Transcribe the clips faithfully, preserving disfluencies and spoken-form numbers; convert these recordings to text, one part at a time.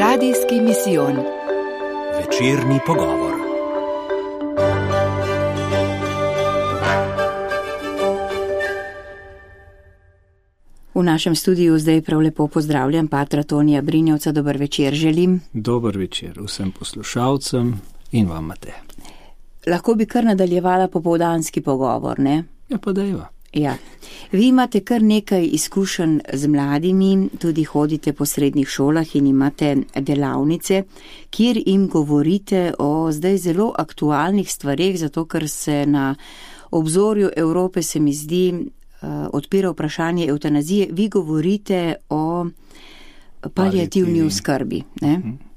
Radijski misijon. Večerni pogovor. V našem studiu zdaj prav lepo pozdravljam patra Tonija Brinjevca. Dober večer želim. Dober večer vsem poslušalcem in vam, Mateja. Lahko bi kar nadaljevala popoldanski pogovor, ne? Ja, pa dajva. Ja. Vi imate kar nekaj izkušenj z mladimi, tudi hodite po srednjih šolah in imate delavnice, kjer jim govorite o zdaj zelo aktualnih stvareh, zato ker se na obzorju Evrope, se mi zdi, odpira vprašanje evtanazije. Vi govorite o paliativni oskrbi, ne?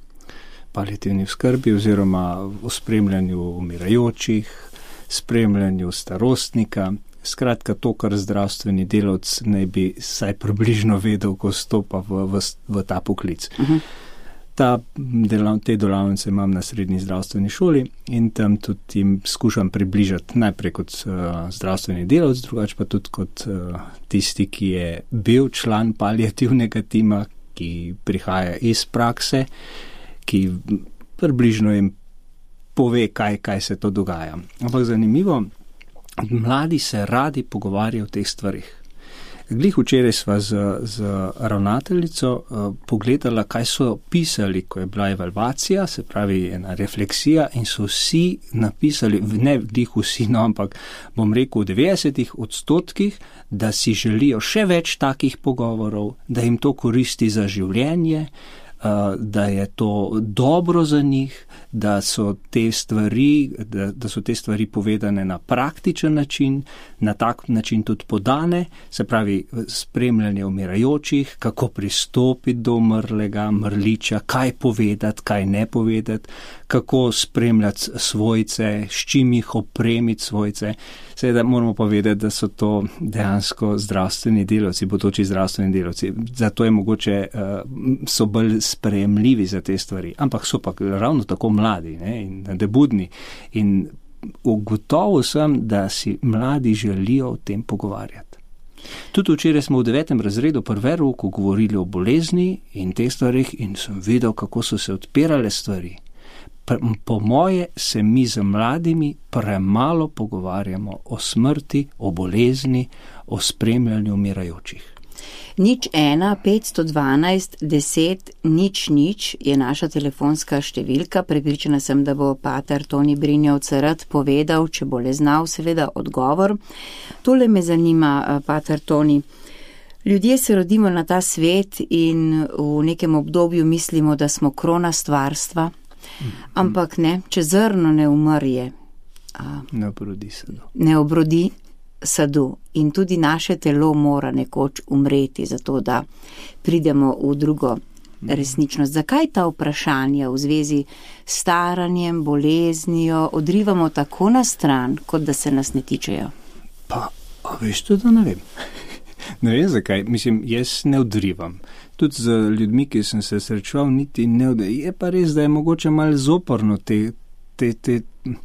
Paliativni oskrbi oziroma o spremljanju umirajočih, spremljanju starostnika. Skratka, to, kar zdravstveni delavc naj bi saj približno vedel, ko stopa v, v, v ta poklic. Uh-huh. Ta, delav, te delavnice imam na srednji zdravstveni šoli in tam tudi jim skušam približati najprej kot uh, zdravstveni delavc, drugače pa tudi kot uh, tisti, ki je bil član paliativnega tima, ki prihaja iz prakse, ki približno jim pove, kaj, kaj se to dogaja. Ampak zanimivo, mladi se radi pogovarjajo o teh stvarih. Glih včeraj sva z, z ravnateljico uh, pogledala, kaj so pisali, ko je bila evalvacija, se pravi ena refleksija, in so vsi napisali, ne glih vsi, no, ampak bom rekel v devetdesetih odstotkih, da si želijo še več takih pogovorov, da jim to koristi za življenje, da je to dobro za njih, da so te stvari, da, da so te stvari povedane na praktičen način, na tak način tudi podane, se pravi spremljanje umirajočih, kako pristopiti do umrlega, mrliča, kaj povedati, kaj ne povedati, kako spremljati svojce, s čim jih opremiti svojce. Seveda moramo povedati, da so to dejansko zdravstveni delavci, bodoči zdravstveni delavci. Zato je mogoče, so bolj sprejemljivi za te stvari. Ampak so pa ravno tako mladi, ne, in debudni. In ugotovil sem, da si mladi želijo o tem pogovarjati. Tudi včeraj smo v devetem razredu prve roku govorili o bolezni in teh stvarih in sem videl, kako so se odpirale stvari. Po moje se mi z mladimi premalo pogovarjamo o smrti, o bolezni, o spremljanju umirajočih. Nič ena, petsto dvanajst, deset, nič nič je naša telefonska številka. Prepričana sem, da bo pater Toni Brinjevc rad povedal, če bo le znal, seveda, odgovor. Tole me zanima, pater Toni. Ljudje se rodimo na ta svet in v nekem obdobju mislimo, da smo krona stvarstva. Ampak ne, če zrno ne umrje, a, ne obrodi sadu. Ne obrodi sadu. In tudi naše telo mora nekoč umreti, zato da pridemo v drugo resničnost. Zakaj ta vprašanja v zvezi s staranjem, boleznijo odrivamo tako na stran, kot da se nas ne tičejo? Pa, a veš to, da ne vem. Ne vem zakaj, mislim, jaz ne odrivam. Tudi z ljudmi, ki sem se srečeval, niti ne odrivam. Je pa res, da je mogoče malo zoporno te... te, te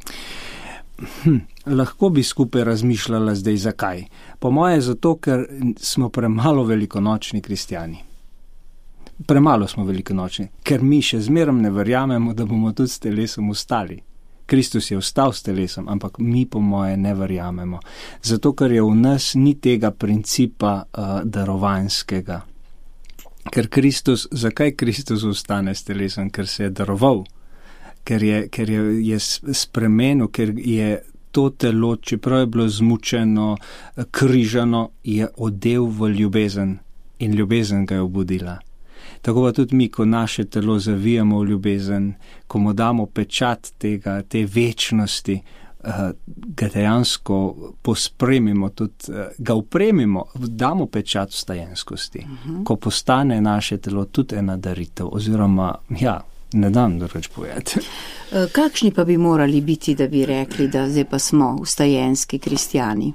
hm, lahko bi skupaj razmišljala zdaj zakaj. Po moje zato, ker smo premalo velikonočni kristjani. Premalo smo velikonočni, ker mi še zmerom ne verjamemo, da bomo tudi s telesom ostali. Kristus je ostal s telesom, ampak mi po moje ne verjamemo. Zato, ker je v nas ni tega principa uh, darovanskega. Ker Kristus, zakaj Kristus ostane s telesom? Ker se je daroval, ker je, ker je, je spremenil, ker je to telo, čeprav je bilo zmučeno, križano, je odel v ljubezen in ljubezen ga je obudila. Tako pa tudi mi, ko naše telo zavijamo v ljubezen, ko mu damo pečat tega, te večnosti, uh, ga dejansko pospremimo, tudi uh, ga upremimo, damo pečat vstajenskosti. Uh-huh. Ko postane naše telo tudi ena daritev, oziroma, ja, ne dam drugače povedati. Kakšni pa bi morali biti, da bi rekli, da zdaj pa smo vstajenski kristjani?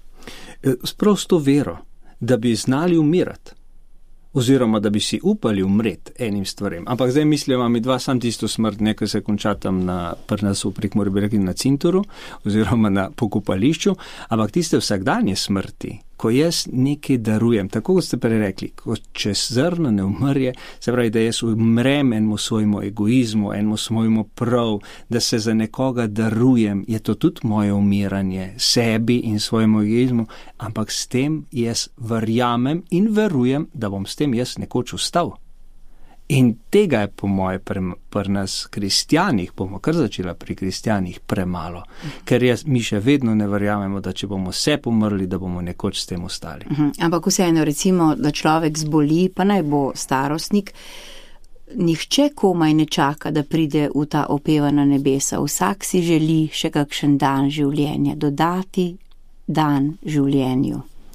S prosto vero, da bi znali umirati. Oziroma, da bi si upali umreti enim stvarem. Ampak zdaj mislimo, mi dva sam tisto smrt, nekaj se konča tam na prnasu prek mora bi rekli na cintoru, oziroma na pokopališču, ampak tiste vsakdanje smrti, ko jaz nekaj darujem, tako kot ste prej rekli, ko če zrno ne umrje, se pravi, da jaz umrem enemu svojemu egoizmu, enemu svojemu prav, da se za nekoga darujem, je to tudi moje umiranje sebi in svojemu egoizmu, ampak s tem jaz verjamem in verujem, da bom s tem jaz nekoč ustal. In tega je po moje pri, pri nas kristjanih, bomo kar začela pri kristjanih, premalo. Ker jaz, mi še vedno ne verjamemo, da če bomo vse pomrli, da bomo nekoč s tem ostali. Uhum. Ampak vseeno, recimo, da človek zboli, pa naj bo starostnik, nihče komaj ne čaka, da pride v ta opevana nebesa. Vsak si želi še kakšen dan življenja, dodati dan življenju.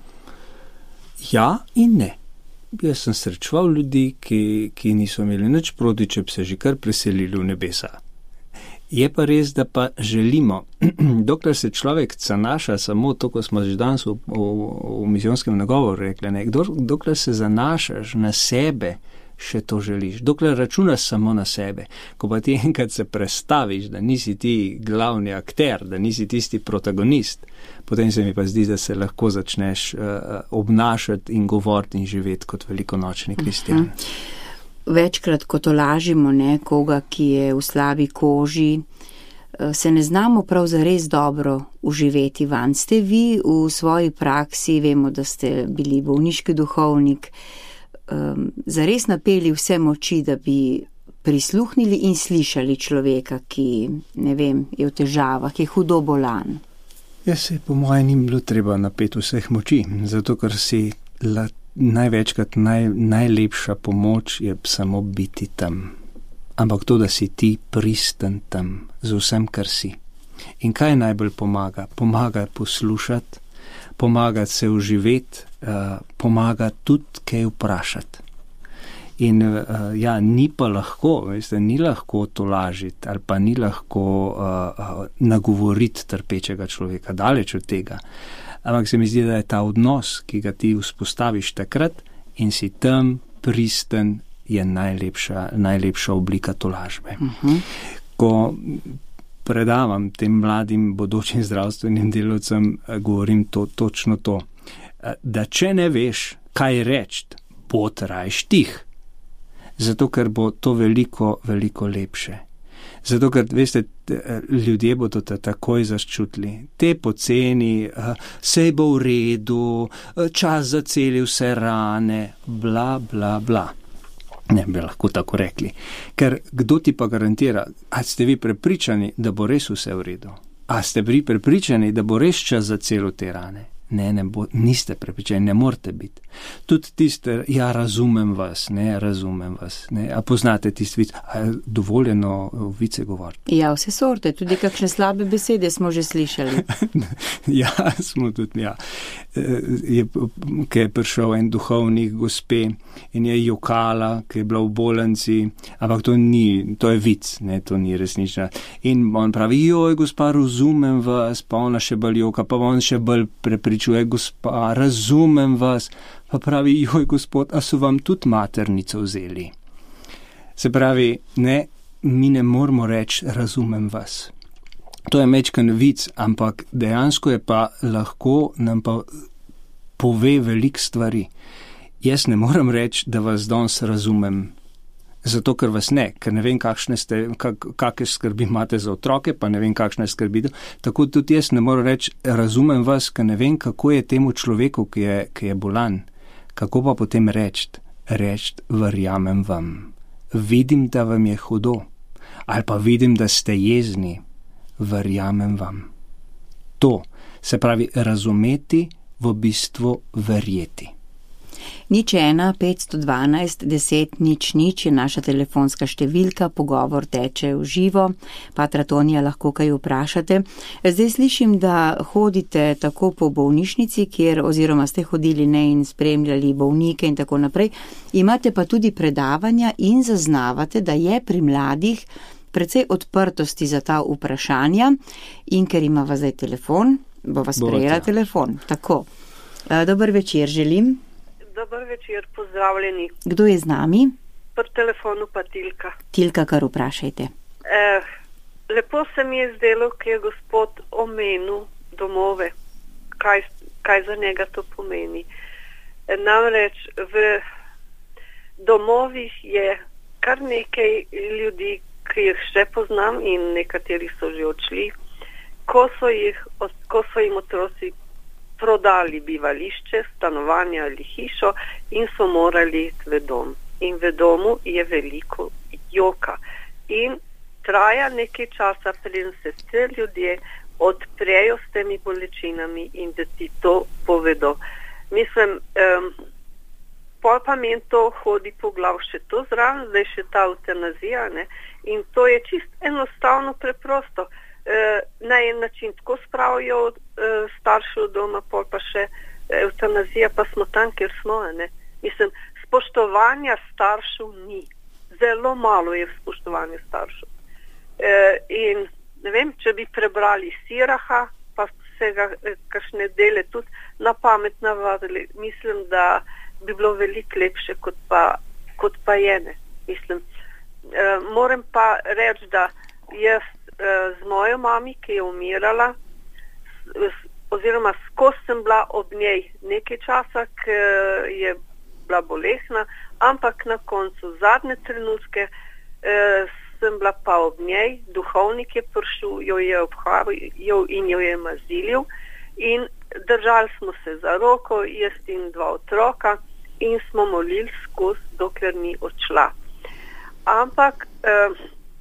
Ja in ne. Jaz sem srečeval ljudi, ki, ki niso imeli nič proti, če bi se že kar preselili v nebesa. Je pa res, da pa želimo, dokler se človek zanaša samo to, ko smo že danes v, v, v misijonskem nagovoru rekli, ne, dokler se zanašaš na sebe, še to želiš. Dokler računaš samo na sebe, ko pa ti enkrat se prestaviš, da nisi ti glavni akter, da nisi tisti protagonist, potem se mi pa zdi, da se lahko začneš uh, obnašati in govoriti in živeti kot velikonočni kristjan. Uh-huh. Večkrat, ko tolažimo nekoga, ki je v slabi koži, se ne znamo prav zares dobro uživeti van. Ste vi v svoji praksi, vemo, da ste bili bolniški duhovnik, Um, zares napeli vse moči, da bi prisluhnili in slišali človeka, ki, ne vem, je v težavah, je hudo bolan. Jaz se po mojem ni bilo treba napeti vseh moči, zato ker si la, največkrat naj, najlepša pomoč je samo biti tam. Ampak to, da si ti pristen tam z vsem, kar si. In kaj najbolj pomaga? Pomaga poslušati, pomaga se uživeti, uh, pomaga tudi kaj vprašati. In uh, ja, ni pa lahko, veste, ni lahko tolažiti ali pa ni lahko uh, uh, nagovoriti trpečega človeka, daleč od tega. Ampak se mi zdi, da je ta odnos, ki ga ti vzpostaviš takrat in si tam pristen, je najlepša, najlepša oblika tolažbe. Uh-huh. Ko predavam tem mladim bodočim zdravstvenim delavcem, govorim to, točno to, da če ne veš, kaj reči, bod rajš tih. Zato, ker bo to veliko, veliko lepše. Zato, ker, veste, ljudje bodo te takoj zaščutili. Te poceni, sej bo v redu, čas zaceli vse rane, bla, bla, bla. Ne bi lahko tako rekli. Ker kdo ti pa garantira, a ste vi prepričani, da bo res vse v redu? A ste vi prepričani, da bo res čas za celo te rane? Ne, ne bo, niste prepričani, ne morate biti. Tudi tiste, ja, razumem vas, ne, razumem vas, ne, a poznate tisti vic, a je dovoljeno vice govoriti? Ja, vse sorte, tudi kakšne slabe besede smo že slišali. Ja, smo tudi, ja. Je, ki je prišel en duhovnik gospe in je jokala, ki je bila v bolnici, ampak to ni, to je vic, ne, to ni resnično. In on pravi, joj, gospa, razumem vas, pa ona še bolj joka, pa on še bolj prepričuje, gospa, razumem vas, pa pravi, joj, gospod, a so vam tudi maternico vzeli? Se pravi, ne, mi ne moramo reči, razumem vas. To je mečkan vic, ampak dejansko je pa lahko nam pa pove veliko stvari. Jaz ne moram reči, da vas danes razumem, zato ker vas ne, ker ne vem, kakšne ste, kak, kakšne skrbi imate za otroke, pa ne vem, kakšne skrbi. Tako tudi jaz ne moram reči, razumem vas, ker ne vem, kako je temu človeku, ki je, ki je bolan. Kako pa potem reči? Reči, verjamem vam. Vidim, da vam je hudo. Ali pa vidim, da ste jezni. Verjamem vam. To se pravi razumeti, v bistvu verjeti. Nič ena, petsto dvanajst, deset, nič, nič je naša telefonska številka, pogovor teče v živo. Patra Tonija, lahko kaj vprašate. Zdaj slišim, da hodite tako po bolnišnici, kjer oziroma ste hodili ne in spremljali bolnike in tako naprej. Imate pa tudi predavanja in zaznavate, da je pri mladih precej odprtosti za ta vprašanja in ker ima vas zdaj telefon, bo vas prejela telefon. Tako. Dober večer želim. Dober večer, pozdravljeni. Kdo je z nami? Pri telefonu pa Tilka. Tilka, kar vprašajte. Eh, lepo se mi je zdelo, ki je gospod omenil domove. Kaj, kaj za njega to pomeni. Namreč v domovih je kar nekaj ljudi, ki jih še poznam in nekateri so že odšli, ko so, jih, ko so jim otroci prodali bivališče, stanovanje ali hišo in so morali iti v dom. In v domu je veliko joka. In traja nekaj časa, preden se te ljudje odprejo s temi bolečinami in da ti to povedo. Mislim, um, pol pa meni to hodi po glav še to zraven, zdaj še ta eutanazija, ne? In to je čist enostavno preprosto. E, na en način tako spravijo e, starši od doma, pol pa še eutanazija, pa smo tam, kjer smo, ne? Mislim, spoštovanja staršev ni. Zelo malo je spoštovanja staršev. E, in ne vem, če bi prebrali Siraha, pa vsega, kakšne dele tudi na pamet navadili, mislim, da bi bilo veliko lepše, kot pa, kot pa je, ne. Mislim, e, moram pa reči, da jaz e, z mojo mami, ki je umirala, s, s, oziroma skozi sem bila ob njej nekaj časa, ki je bila bolesna, ampak na koncu zadnje trenutke eh, sem bila pa ob njej, duhovnik je prišel, jo je obhavil in jo je mazilil in držali smo se za roko, jaz in dva otroka in smo molili skozi, dokler ni odšla. Ampak eh,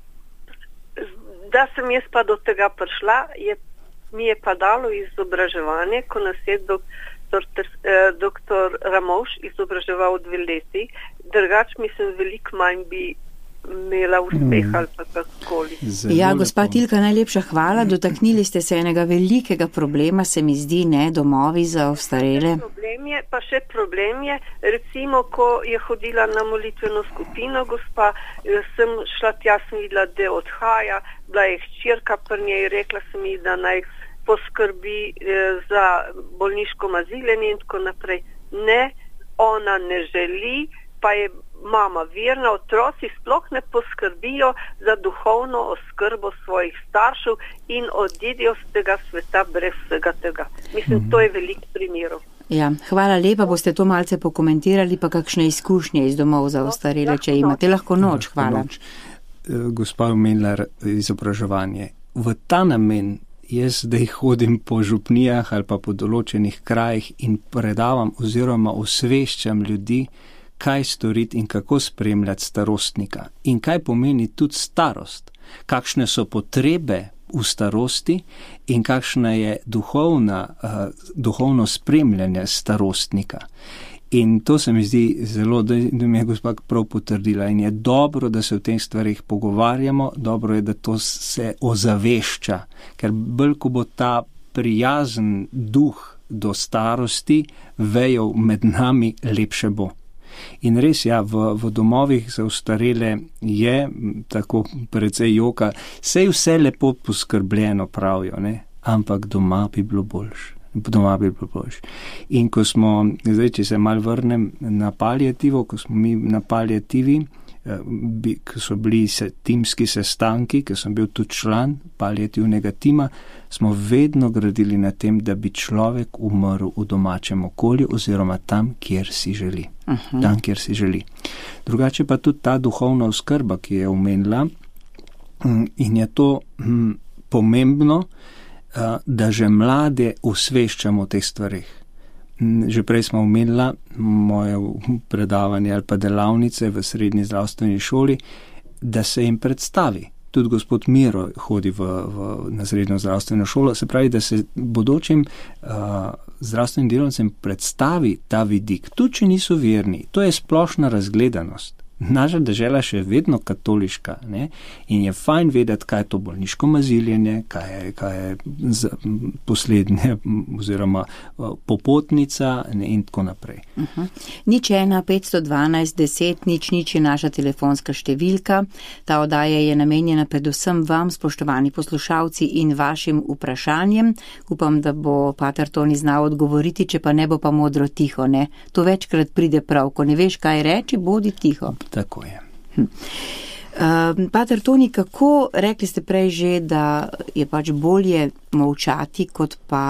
da sem jaz pa do tega prišla, je, mi je pa dalo izobraževanje, ko nas je doktor, eh, doktor Ramovš izobraževal dve leti, drugač mislim veliko manj bi imela uspeh ali pa kakoli. Ja, gospa Tilka, najlepša hvala. Dotaknili ste se enega velikega problema, se mi zdi, ne, domovi za ostarele. Problem je, pa še problem je, recimo, ko je hodila na molitveno skupino, gospa, sem šla tja, sem videla, da odhaja, bila je hčerka pri njej, rekla sem ji, da naj poskrbi eh, za bolniško maziljenje in tako naprej. Ne, ona ne želi, pa je mama verna, otroci sploh ne poskrbijo za duhovno oskrbo svojih staršev in odidejo z tega sveta brez vsega tega. Mislim, mm-hmm. to je veliko primerov. Ja, hvala lepa, boste to malce pokomentirali, pa kakšne izkušnje iz domov za ostarele, če imate. Lahko noč, hvala. Noč. Gospa Omenlar, izobraževanje. V ta namen jaz zdaj hodim po župnijah ali pa po določenih krajih in predavam oziroma osveščam ljudi, kaj storiti in kako spremljati starostnika in kaj pomeni tudi starost, kakšne so potrebe v starosti in kakšna je duhovna, uh, duhovno spremljanje starostnika. In to se mi zdi zelo, da mi je gospa prav potrdila in je dobro, da se o teh stvarih pogovarjamo, dobro je, da to se ozavešča, ker bolj, ko bo ta prijazen duh do starosti vejal med nami, lepše bo. In res, ja, v, v domovih za ostarele je tako precej joka, sej vse lepo poskrbljeno pravijo, ne? Ampak doma bi bilo boljš. Doma bi bilo boljš. In ko smo, zdaj, če se mal vrnem na paliativo, ko smo mi na paliativi, bi, ko so bili se, timski sestanki, ko sem bil tudi član paliativnega tima, smo vedno gradili na tem, da bi človek umrl v domačem okolju oziroma tam, kjer si želi. Uh-huh. Tam, kjer si želi. Drugače pa tudi ta duhovna oskrba, ki je omenila, in je to hm, pomembno, da že mlade osveščamo o teh stvarih. Že prej smo omenila moje predavanje ali pa delavnice v srednji zdravstveni šoli, da se jim predstavi. Tudi gospod Miro hodi v, v, na srednjo zdravstveno šolo, se pravi, da se bodočim uh, zdravstvenim delavcem predstavi ta vidik. Tudi, če niso verni, to je splošna razgledanost. Naša dežela še vedno katoliška, ne? In je fajn vedeti, kaj je to bolniško maziljenje, kaj je, kaj je poslednje oziroma popotnica, ne? In tako naprej. Uh-huh. Nič ena, petsto dvanajst, deset, nič, nič je naša telefonska številka. Ta oddaja je namenjena predvsem vam, spoštovani poslušalci, in vašim vprašanjem. Upam, da bo pater Toni znal odgovoriti, če pa ne bo pa modro tiho, ne? To večkrat pride prav, ko ne veš, kaj reči, bodi tiho. Tako je. Hm. Uh, pater Toni, kako, rekli ste prej že, da je pač bolje molčati, kot pa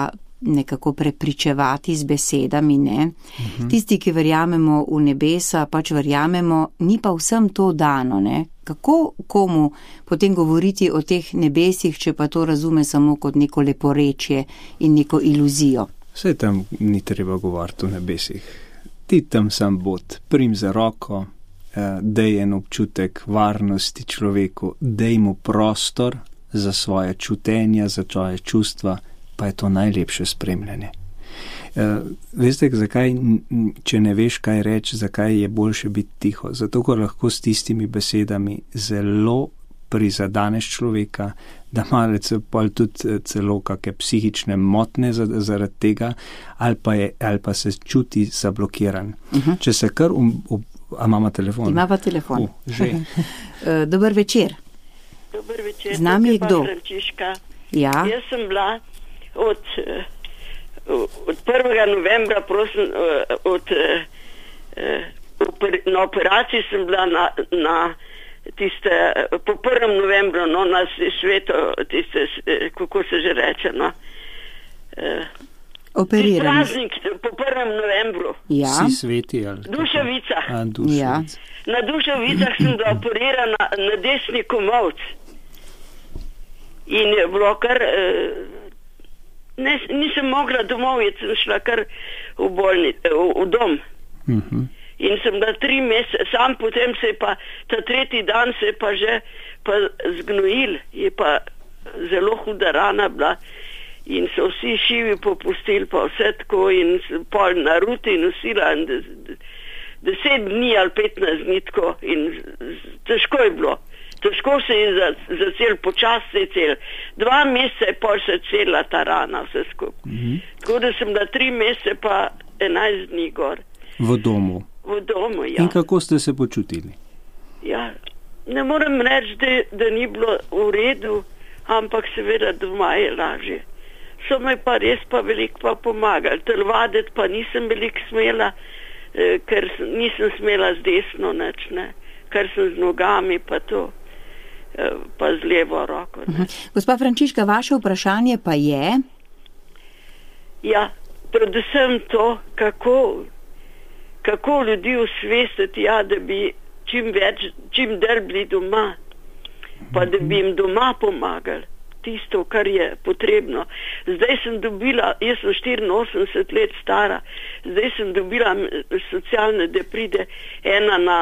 nekako prepričevati z besedami, ne. Uh-huh. Tisti, ki verjamemo v nebesa, pač verjamemo, ni pa vsem to dano, ne. Kako komu potem govoriti o teh nebesih, če pa to razume samo kot neko leporečje in neko iluzijo? Vse tam ni treba govoriti o nebesih. Ti tam sam bod, prim za roko, dej en občutek varnosti človeku, dej mu prostor za svoje čutenja, za svoje čustva, pa je to najlepše spremljanje. Uh, veste, zakaj, če ne veš, kaj reči, zakaj je boljše biti tiho? Zato, ko lahko s tistimi besedami zelo prizadaneš človeka, da malec pol tudi celo kakšne psihične motne zaradi tega, ali pa, je, ali pa se čuti zablokiran. Uh-huh. Če se kar... Um, um, a imamo telefon? Ima pa telefon. Uh, že. uh, dober večer. Dober večer. Z nami je kdo? Frančiška. Ja. Jaz sem bila od, od prvega novembra, prosim, od, na operaciji sem bila na, na tiste, po prvem novembru, no, na sveto, tiste, kako se že reče, no. Operirani. Praznik po prvem novembru. Ja. Vsi sveti, ali? Duševica. A, Duševica. Ja. Na Duševicah sem bila operirana na desni komolc. In je bilo kar, ne, nisem mogla domov, jaz sem šla kar v bolnic, v, v dom. Uh-huh. In sem bila tri mesece, sam potem se je pa, ta tretji dan se je pa že pa zgnojil, je pa zelo huda rana bila in so vsi šivi popustili, pa vse tako in pol na ruti nosila in deset dni ali petnajst dni tako in težko je bilo. Težko se je za, za cel počas se je cel. Dva meseca je pol se cela ta rana vse skupaj. Mm-hmm. Tako da sem da tri mesece pa enajst dni gor. V domu? V domu, ja. In kako ste se počutili? Ja, ne morem reči, da, da ni bilo v redu, ampak seveda doma je lažje. So me pa res pa veliko pa pomagali. Telovaditi pa nisem veliko smela, eh, ker nisem smela z desno nič, ne. Ker sem z nogami pa to. Pa z levo roko. Uh-huh. Gospa Frančiška, vaše vprašanje pa je? Ja, predvsem to, kako, kako ljudi usvestiti, ja, da bi čim več, čim dalj bili doma, pa da bi jim doma pomagali. Tisto, kar je potrebno. Zdaj sem dobila, jaz sem štiriinosemdeset let stara, zdaj sem dobila socialne, da pride ena na,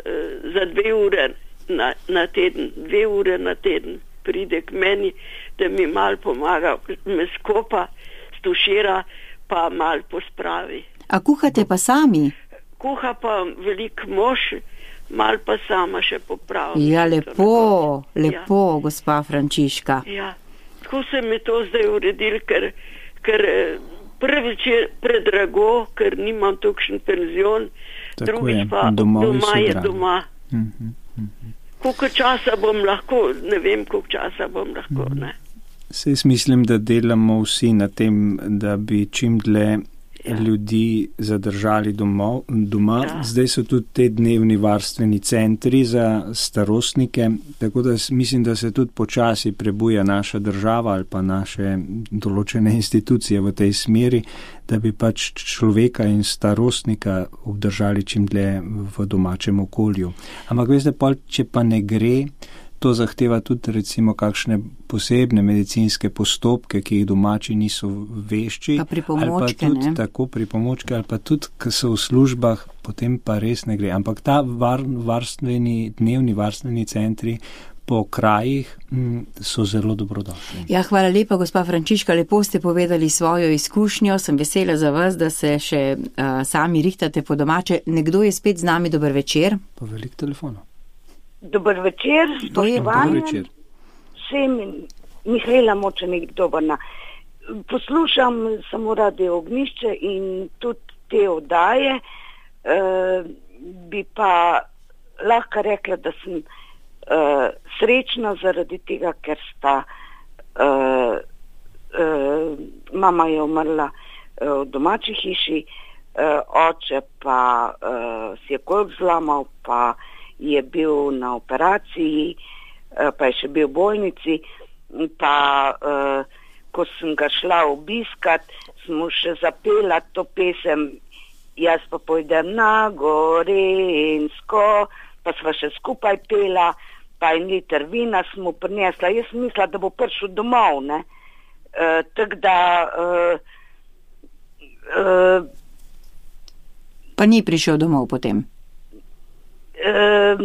za dve ure Na, na teden, dve ure na teden pride k meni, da mi mal pomaga, me skopa, stušira, pa mal pospravi. A kuhate pa sami? Kuha pa velik mož, mal pa sama še popravi. Ja, lepo, lepo, ja. Gospa Frančiška. Ja, tako se mi to zdaj uredil, ker, ker prvič je predrago, ker nimam tukšen penzion, drugič pa doma je doma. Mhm. Koliko časa bom lahko, ne vem, koliko časa bom lahko, ne. Saj mislim, da delamo vsi na tem, da bi čim dlje ja. ljudi zadržali domov, doma. Ja. Zdaj so tudi te dnevni varstveni centri za starostnike, tako da mislim, da se tudi počasi prebuja naša država ali pa naše določene institucije v tej smeri, da bi pač človeka in starostnika obdržali čim dlje v domačem okolju. Ampak veste, pol, če pa ne gre, to zahteva tudi recimo kakšne posebne medicinske postopke, ki jih domači niso vešči. Pa pripomočke, ali pa tudi, ne? Tako pripomočke, ali pa tudi, ki so v službah, potem pa res ne gre. Ampak ta var, varstveni, dnevni varstveni centri po krajih m, so zelo dobrodošli. Ja, hvala lepa, gospa Frančiška, lepo ste povedali svojo izkušnjo, sem vesela za vas, da se še uh, sami rihtate po domače. Nekdo je spet z nami, dober večer. Pa velik telefonov. Dober večer, spoštovanje. Sem Mihajla Močenik Dobrna. Poslušam samo Radio Ognjišče in tudi te oddaje. E, bi pa lahko rekla, da sem e, srečna zaradi tega, ker sta e, e, mama je umrla e, v domači hiši, e, oče pa e, si je kolk zlamal, pa je bil na operaciji, pa je še bil v bolnici, pa ko sem ga šla obiskat, smo še zapela to pesem Jaz pa pojdem na Gorenjsko, pa sva še skupaj pela, pa en liter vina smo prinesla. Jaz mislila, da bo prišel domov, ne. Uh, tako da... Uh, uh, pa ni prišel domov potem? Uh,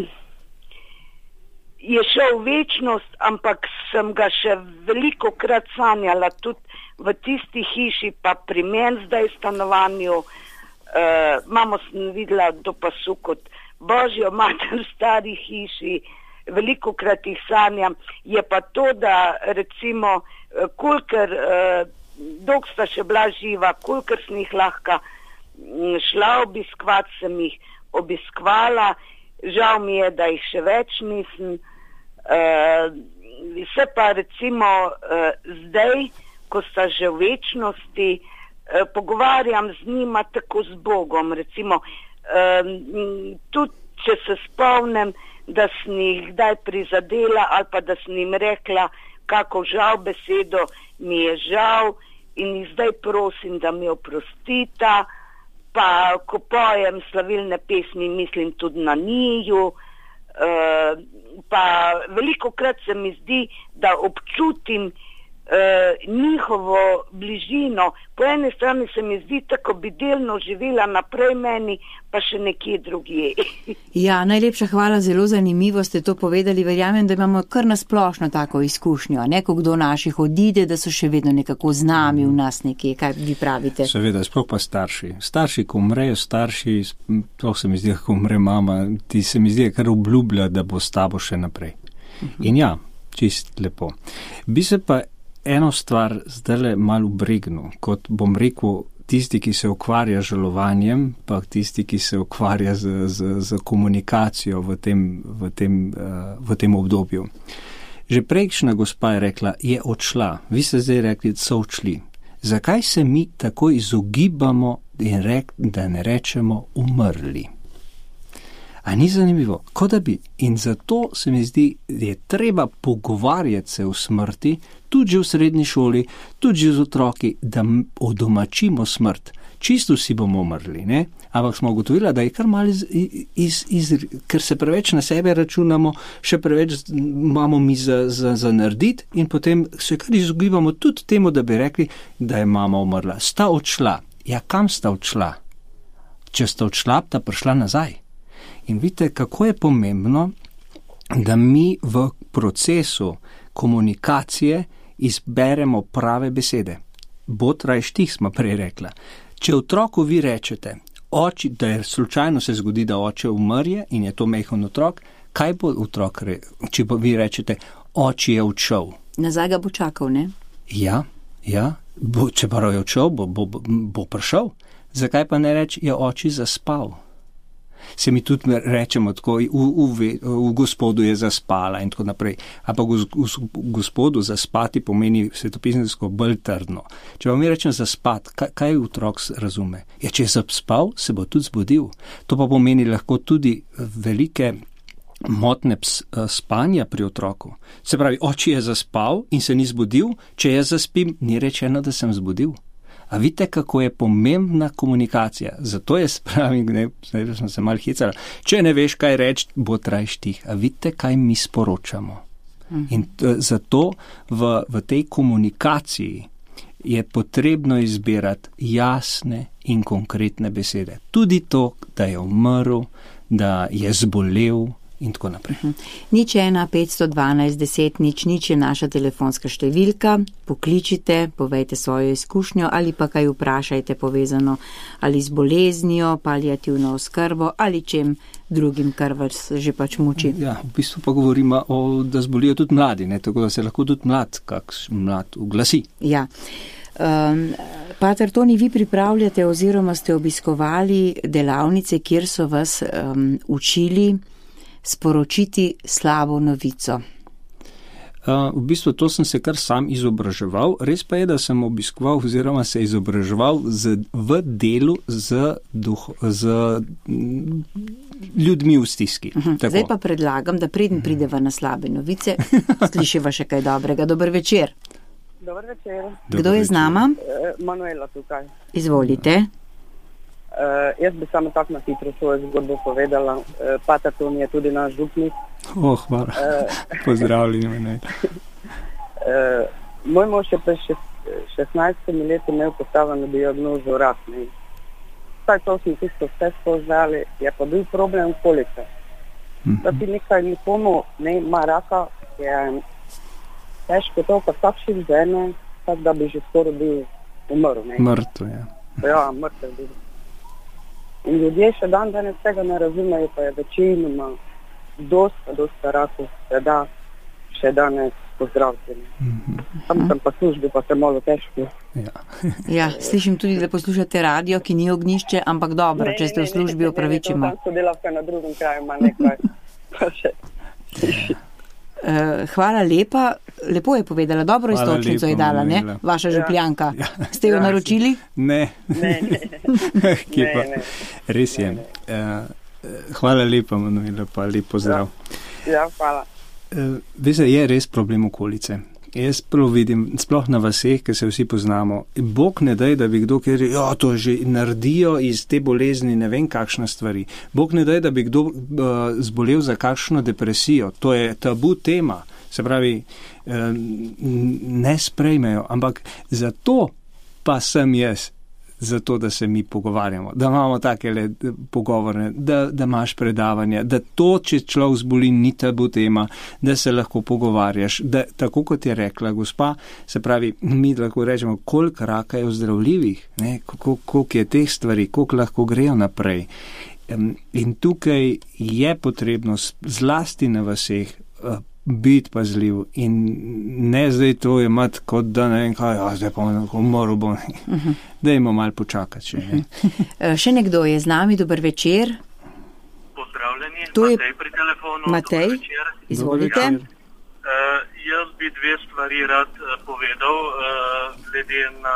je šel v večnost, ampak sem ga še veliko krat sanjala, tudi v tisti hiši, pa pri meni zdaj stanovanju. Uh, mamo sem videla do pasu kot Božjo mater v stari hiši, veliko krat jih sanjam. Je pa to, da recimo, kolikor, uh, dolgo sta še bila živa, kolikor sem jih lahko šla obiskvat, sem jih obiskvala. Žal mi je, da jih še več nisem. Uh, se pa recimo uh, zdaj, ko sta že v večnosti, pogovarjam z njima tako z Bogom, recimo, um, tudi če se spomnim, da sem jih kdaj prizadela ali pa da sem jim rekla, kako žal besedo mi je žal in jih zdaj prosim, da mi oprostita, pa ko pojem slavilne pesmi, mislim tudi na njiju, uh, pa veliko krat se mi zdi, da občutim Uh, njihovo bližino. Po eni strani se mi zdi, tako bi delno živela naprej meni, pa še nekje drugje. Ja, najlepša hvala, zelo zanimivo ste to povedali. Verjamem, da imamo kar nasplošno tako izkušnjo, ne, ko kdo naših odide, da so še vedno nekako z nami v nas nekje. Kaj vi pravite? Seveda, sploh pa starši. Starši, ko umrejo, starši, to se mi zdi, ko umre mama, ti se mi zdi, kar obljublja, da bo s tabo še naprej. Uh-huh. In ja, čist lepo. Bi se pa eno stvar zdaj malo bregnil, kot bom rekel, tisti, ki se ukvarja z žalovanjem, pa tisti, ki se ukvarja z, z, z komunikacijo v tem, v, tem, uh, v tem obdobju. Že prejšnja gospa je rekla, je odšla. Vi ste zdaj rekli, so odšli. Zakaj se mi tako izogibamo in rek, da ne rečemo umrli? A ni zanimivo? Kot da bi. In zato se mi zdi, da je treba pogovarjati se o smrti, tudi v srednji šoli, tudi z otroki, da odomačimo smrt. Čisto vsi bomo umrli, ne? Ampak smo ugotovili, da je kar malo iz, iz, iz, ker se preveč na sebe računamo, še preveč imamo mi za, za, za narediti in potem se kar izogibamo tudi temu, da bi rekli, da je mama umrla. Sta odšla. Ja, kam sta odšla? Če sta odšla, ta prišla nazaj. In vidite, kako je pomembno, da mi v procesu komunikacije izberemo prave besede. Bot rajštih smo prej rekla. Če otroku vi rečete, oči, da je slučajno se zgodi, da oče umrje in je to mehon otrok, kaj bo otrok rekel, če bo vi rečete, oči je odšel? Nazaj ga bo čakal, ne? Ja, ja. Bo, če pa je odšel, bo, bo, bo prišel. Zakaj pa ne reči, je oči zaspal? Se mi tudi rečemo tako, v, v, v gospodu je zaspala in tako naprej. Ampak v, v gospodu zaspati pomeni svetopisemsko bolj trdno. Če vam mi rečem zaspati, kaj, kaj otrok razume? Ja, če je zaspal, se bo tudi zbudil. To pa pomeni lahko tudi velike motne spanja pri otroku. Se pravi, oči je zaspal in se ni zbudil, če jaz zaspim, ni rečeno, da sem zbudil. A vidite, kako je pomembna komunikacija. Zato je spravim, ne, sem se malo hecala. Če ne veš, kaj reči, bo trajš tih. A vidite, kaj mi sporočamo. Mhm. In t, zato v, v tej komunikaciji je potrebno izbirati jasne in konkretne besede. Tudi to, da je umrl, da je zbolel in tako naprej. Nič ena, petsto dvanajst, deset, nič, nič je naša telefonska številka. Pokličite, povejte svojo izkušnjo ali pa kaj vprašajte povezano ali z boleznijo, paliativno oskrbo ali čem drugim, kar vas že pač muči. Ja, v bistvu pa govorimo, o, da zbolijo tudi mladi, ne? Tako da se lahko tudi mlad, kak mlad uglasi. Ja. Um, Pater Toni, vi pripravljate oziroma ste obiskovali delavnice, kjer so vas um, učili sporočiti slabo novico. Uh, v bistvu to sem se kar sam izobraževal. Res pa je, da sem obiskoval oziroma se izobraževal z, v delu z, duh, z ljudmi v stiski. Uh-huh. Zdaj pa predlagam, da preden prideva na slabe novice, slišiva še kaj dobrega. Dober večer. Dobar večer. Kdo je z nama? Uh, Manuela tukaj. Izvolite. Uh, jaz bi samo tako na hitro svojo zgodbo povedala. Uh, Pater Toni je tudi naš župnik. O, oh, hvala. Uh, Pozdravljeni, Manuel. uh, moj mož je pred šestnajstimi leti imel postavljeno diagnozo rak. Saj to smo tisto vse spoznali, je pa bil problem v kolice. Mm-hmm. Da ti nekaj nikomu ne ima raka, je težko to, kar takšnih žene, tak da bi že skoro bil umrl. Mrtvo, ja. Ja, mrtvo bil. In ljudje še dan danes tega ne razumejo, pa je večinoma dosta, dosta rakov, da še danes pozdravljeni. Mm-hmm. Tam sem pa službi, pa se malo težko. Ja. Ja, slišim tudi, da poslušate radio, ki ni ognjišče, ampak dobro, ne, če ste v službi, opravičimo. Ne, ne, ne, to delavka na drugem kraju ima nekaj. Pa še. Uh, hvala lepa, lepo je povedala, dobro istočnico je dala, ne? Vaša župljanka. Ja. Ja. Ste jo ja. naročili? Ne. Ne, ne. ne, ne. Res je. Ne, ne. Uh, hvala lepa, Manuela, pa lep pozdrav. Ja, ja hvala. Uh, veste, je res problem okolice. Jaz prav vidim, sploh na vaseh, ki se vsi poznamo, Bog ne daj, da bi kdo, ker jo, to že naredijo iz te bolezni ne vem kakšne stvari. Bog ne daj, da bi kdo uh, zbolel za kakšno depresijo. To je tabu tema. Se pravi, uh, ne sprejmejo, ampak zato pa sem jaz, zato da se mi pogovarjamo, da imamo takele pogovore, da, da imaš predavanje, da to, če človek zboli, ni tabu tema, da se lahko pogovarjaš, da tako kot je rekla gospa, se pravi, mi lahko rečemo, koliko raka je ozdravljivih, ne, koliko, koliko je teh stvari, koliko lahko grejo naprej. In tukaj je potrebno zlasti na vaseh biti pazljiv in ne zdaj to imati kot da ne vem kaj, a zdaj pa umoril bom. Uh-huh. Dajmo malo počakati. Še, ne? uh-huh. Še nekdo je z nami, dober večer. Pozdravljeni, to Matej je... pri telefonu. Matej, izvolite. Uh, jaz bi dve stvari rad uh, povedal uh, glede na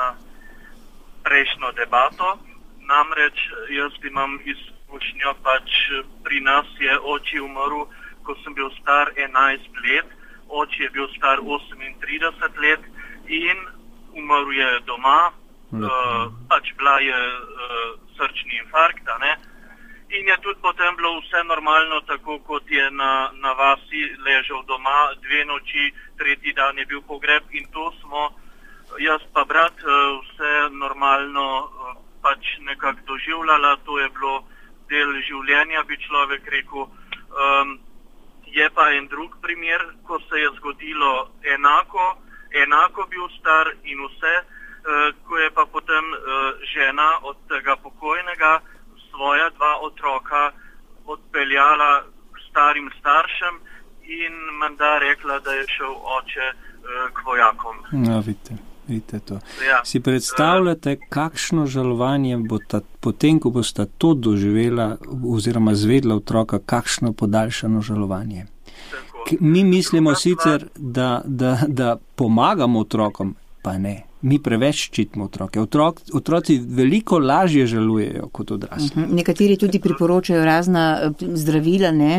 prejšnjo debato. Namreč jaz imam izkušnjo, pač pri nas je oči umrl, ko sem bil star enajst let, oči je bil star osemintrideset let in umrl je doma, uh, pač bila je uh, srčni infarkt, ne? In je tudi potem bilo vse normalno, tako kot je na, na vasi ležal doma, dve noči, tretji dan je bil pogreb in to smo, jaz pa brat, uh, vse normalno uh, pač nekako doživljala, to je bilo del življenja, bi človek rekel. Um, Je pa en drug primer, ko se je zgodilo enako, enako bil star in vse, eh, ko je pa potem eh, žena od tega pokojnega svoja dva otroka odpeljala k starim staršem in menda rekla, da je šel oče eh, k vojakom. Ja, vidite. Vidite to. Ja. Si predstavljate, kakšno žalovanje bo ta, potem, ko boste to doživela oziroma zvedla otroka, kakšno podaljšano žalovanje. K, mi mislimo sicer, da, da, da pomagamo otrokom, pa ne. Mi preveč ščitimo otroke. Otrok, otroci veliko lažje žalujejo kot odrasli. Uh-huh. Nekateri tudi priporočajo razna zdravila, ne?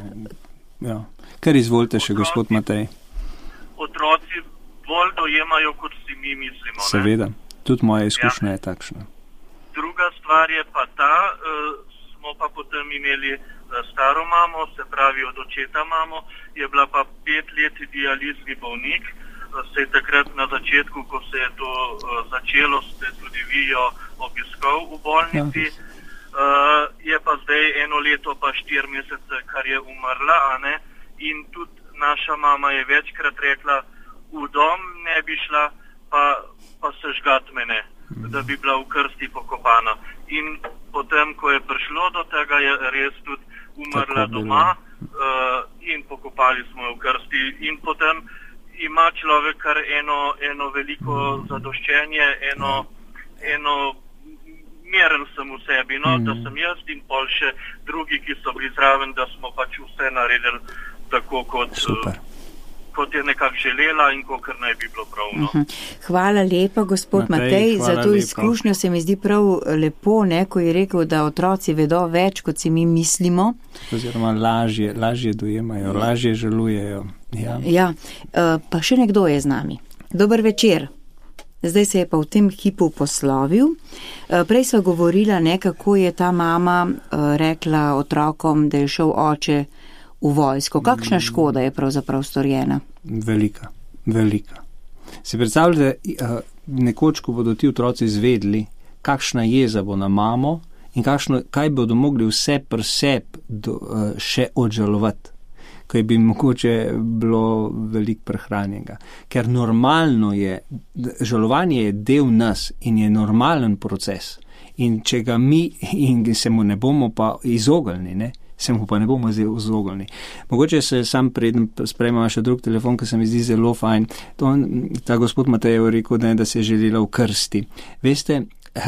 Ja. Kar izvolite še, otroci, gospod Matej. Otroci bolj dojemajo, kot si mi mislimo. Seveda, tudi moja izkušnja ja. je takšna. Druga stvar je pa ta, uh, smo pa potem imeli uh, staro mamo, se pravi od očeta mamo, je bila pa pet let dializni bolnik, uh, se je takrat na začetku, ko se je to uh, začelo, ste tudi vi jo obiskal v bolnici, ja. uh, je pa zdaj eno leto pa štiri mesece, kar je umrla, a ne, in tudi naša mama je večkrat rekla, v dom ne bi šla, pa, pa se žgat mene, da bi bila v krsti pokopana. In potem, ko je prišlo do tega, je res tudi umrla doma uh, in pokopali smo jo v krsti. In potem ima človek kar eno, eno veliko zadoščenje, eno, eno miren sem v sebi, no, da sem jaz in pol še drugi, ki so bili zraven, da smo pač vse naredili tako kot... Super. kot je nekako želela in kakor naj bi bilo prav. No. Uh-huh. Hvala lepa, gospod Matej, Matej za to lepa. Izkušnjo se mi zdi prav lepo, ne, ko je rekel, da otroci vedo več, kot si mi mislimo. Oziroma lažje, lažje dojemajo, lažje žalujejo. Ja, ja. Uh, pa še nekdo je z nami. Dober večer. Zdaj se je pa v tem hipu poslovil. Prej sva govorila, ne, kako je ta mama rekla otrokom, da je šel oče v vojsko. Kakšna škoda je pravzaprav storjena? Velika, velika. Si predstavljate, nekoč, ko bodo ti otroci izvedli, kakšna jeza bo na mamo in kakšno, kaj bodo mogli vse pri sebi še odžalovati, ko je bi mogoče bilo veliko prehranjenega. Ker normalno je, žalovanje je del nas in je normalen proces. In če ga mi in se mu ne bomo pa izognili, ne, se mu pa ne bomo izognili. Mogoče se sam preden sprejema še drug telefon, ki se mi zdi zelo fajn. To, ta gospod Matej je rekel, da, da se je želela v krsti. Veste,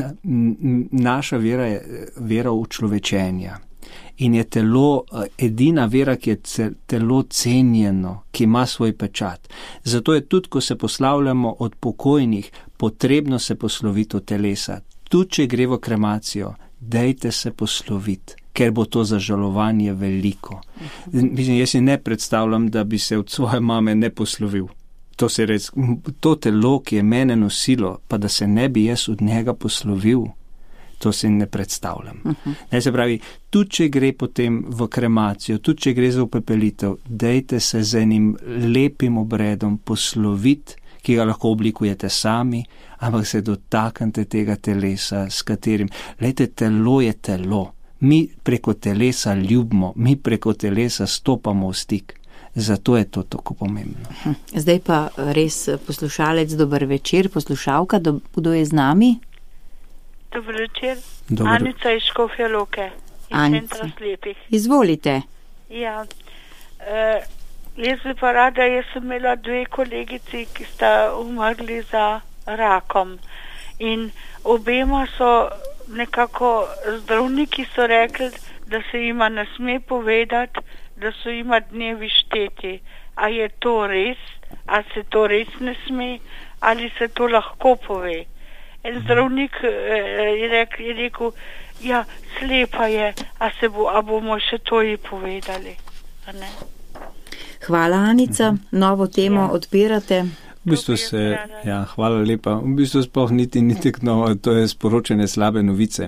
naša vera je vera v človečenja. In je telo edina vera, ki je telo cenjeno, ki ima svoj pečat. Zato je tudi, ko se poslavljamo od pokojnih, potrebno se posloviti od telesa. Tudi, če gre v kremacijo, dejte se posloviti, ker bo to zažalovanje veliko. Mislim, jaz si ne predstavljam, da bi se od svoje mame ne poslovil. To, se res, to telo, ki je mene nosilo, pa da se ne bi jaz od njega poslovil, to se ne predstavljam. Uh-huh. Ne, se pravi, tudi če gre potem v kremacijo, tudi če gre za upepelitev, dejte se z enim lepim obredom posloviti, ki ga lahko oblikujete sami, ampak se dotaknete tega telesa, s katerim, lejte, telo je telo. Mi preko telesa ljubimo, mi preko telesa stopamo v stik. Zato je to tako pomembno. Zdaj pa res poslušalec, dober večer, poslušalka, kdo je z nami? Dober večer. Dobar... Anica iz Škofje Loke. Anica. Izvolite. Ja. Uh, jaz bi pa rada, jaz sem imela dve kolegici, ki sta umrli za rakom. In obema so nekako, zdravniki so rekli, da se jima ne sme povedati, da so jima dnevi šteti. A je to res? A se to res ne sme? Ali se to lahko pove? En zdravnik je rekel, je rekel, ja, slepa je, a se bo, a bomo še to ji povedali, a ne? Hvala, Anica, novo temo ja. Odpirate. V bistvu se, ja, hvala lepa. V bistvu sploh niti ni tek novo, to je sporočene slabe novice.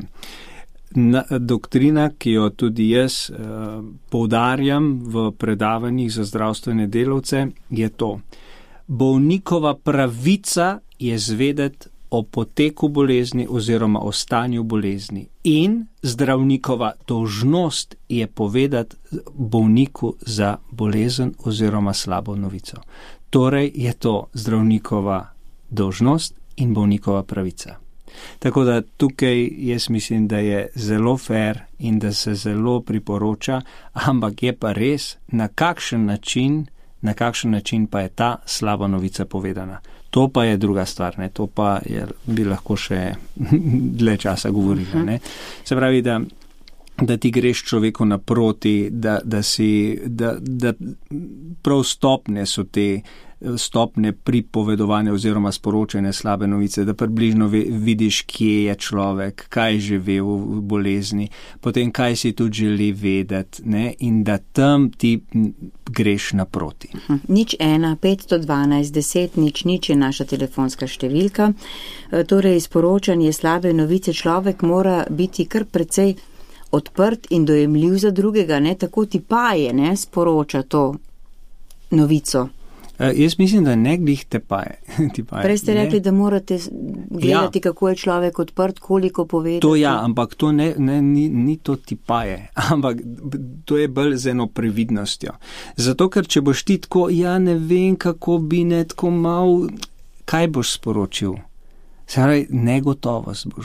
Na, doktrina, ki jo tudi jaz uh, poudarjam v predavanjih za zdravstvene delavce, je to. Bolnikova pravica je zvedeti o poteku bolezni oziroma o stanju bolezni. In zdravnikova dolžnost je povedati bolniku za bolezen oziroma slabo novico. Torej je to zdravnikova dolžnost in bolnikova pravica. Tako da tukaj jaz mislim, da je zelo fair in da se zelo priporoča, ampak je pa res, na kakšen način, na kakšen način pa je ta slaba novica povedana. To pa je druga stvar, ne? To pa je, bi lahko še dlje časa govorila. Ne? Se pravi, da, da ti greš človeku naproti, da, da, si, da, da prav stopne so te stopne pripovedovanja oziroma sporočene slabe novice, da približno vidiš, kje je človek, kaj živi v bolezni, potem kaj si tudi želi vedeti, ne? In da tam ti greš naproti. Nič ena, petsto dvanajst, deset, nič, nič je naša telefonska številka. Torej, sporočanje slabe novice človek mora biti kar precej odprt in dojemljiv za drugega, ne? Tako ti paje, ne, sporoča to novico. Uh, jaz mislim, da ne glih te paje. paje. Prej ste rekli, da morate gledati, ja. Kako je človek odprt, koliko povedati. To ja, ampak to ne, ne, ni, ni to ti paje, ampak to je bolj z eno previdnostjo. Zato, ker če boš ti tako, ja ne vem, kako bi ne tako mal, kaj boš sporočil? Se pravi, negotovost boš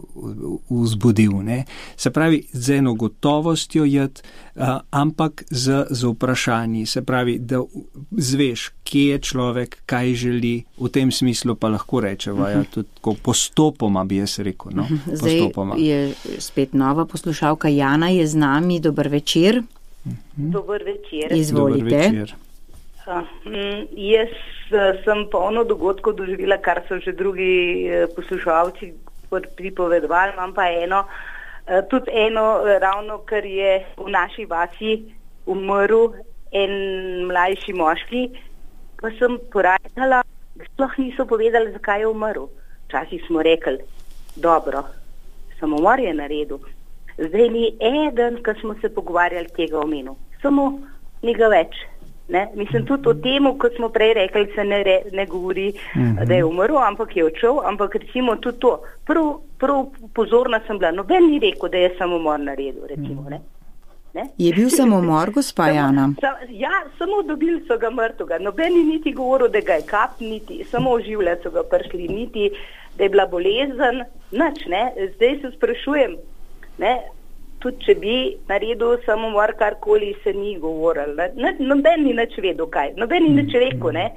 vzbudil, ne? Se pravi, z eno gotovostjo jed, uh, ampak z, z vprašanji. Se pravi, da zveš, kje je človek, kaj želi, v tem smislu pa lahko rečeva, ja, tudi tako postopoma bi jaz rekel, no? Postopoma. Zdaj je spet nova poslušalka, Jana je z nami, dober večer. Dober večer. Izvolite. Dober večer. Uh, mm, jaz uh, sem polno dogodkov doživela, kar so že drugi uh, poslušalci pripovedovali, imam pa eno, uh, tudi eno uh, ravno, ker je v naši vasi umrl en mlajši moški, pa sem porajala sploh niso povedali, zakaj je umrl. Včasih smo rekli, dobro, samomor je naredil. Zdaj ni eden, ko smo se pogovarjali tega omenil. Samo njega več. Ne? Mislim, tudi o temu, kot smo prej rekli, se ne, re, ne govori, mm-hmm. da je umrl, ampak je odšel, ampak recimo tudi to. Prav, prav pozorna sem bila. Noben ni rekel, da je samomor naredil, recimo, ne? Ne? Je bil samomor, gospa Jana? Samo, ja, samo dobili so ga mrtvega. Noben ni niti govoril, da ga je kap, niti, samo oživljati so ga prišli, niti, da je bila bolezen, nič, ne. Zdaj se sprašujem, ne, tudi če bi naredil samomor, karkoli se ni govoril. Ne? Noben ni nič vedel, kaj. Noben ni nič rekel, ne.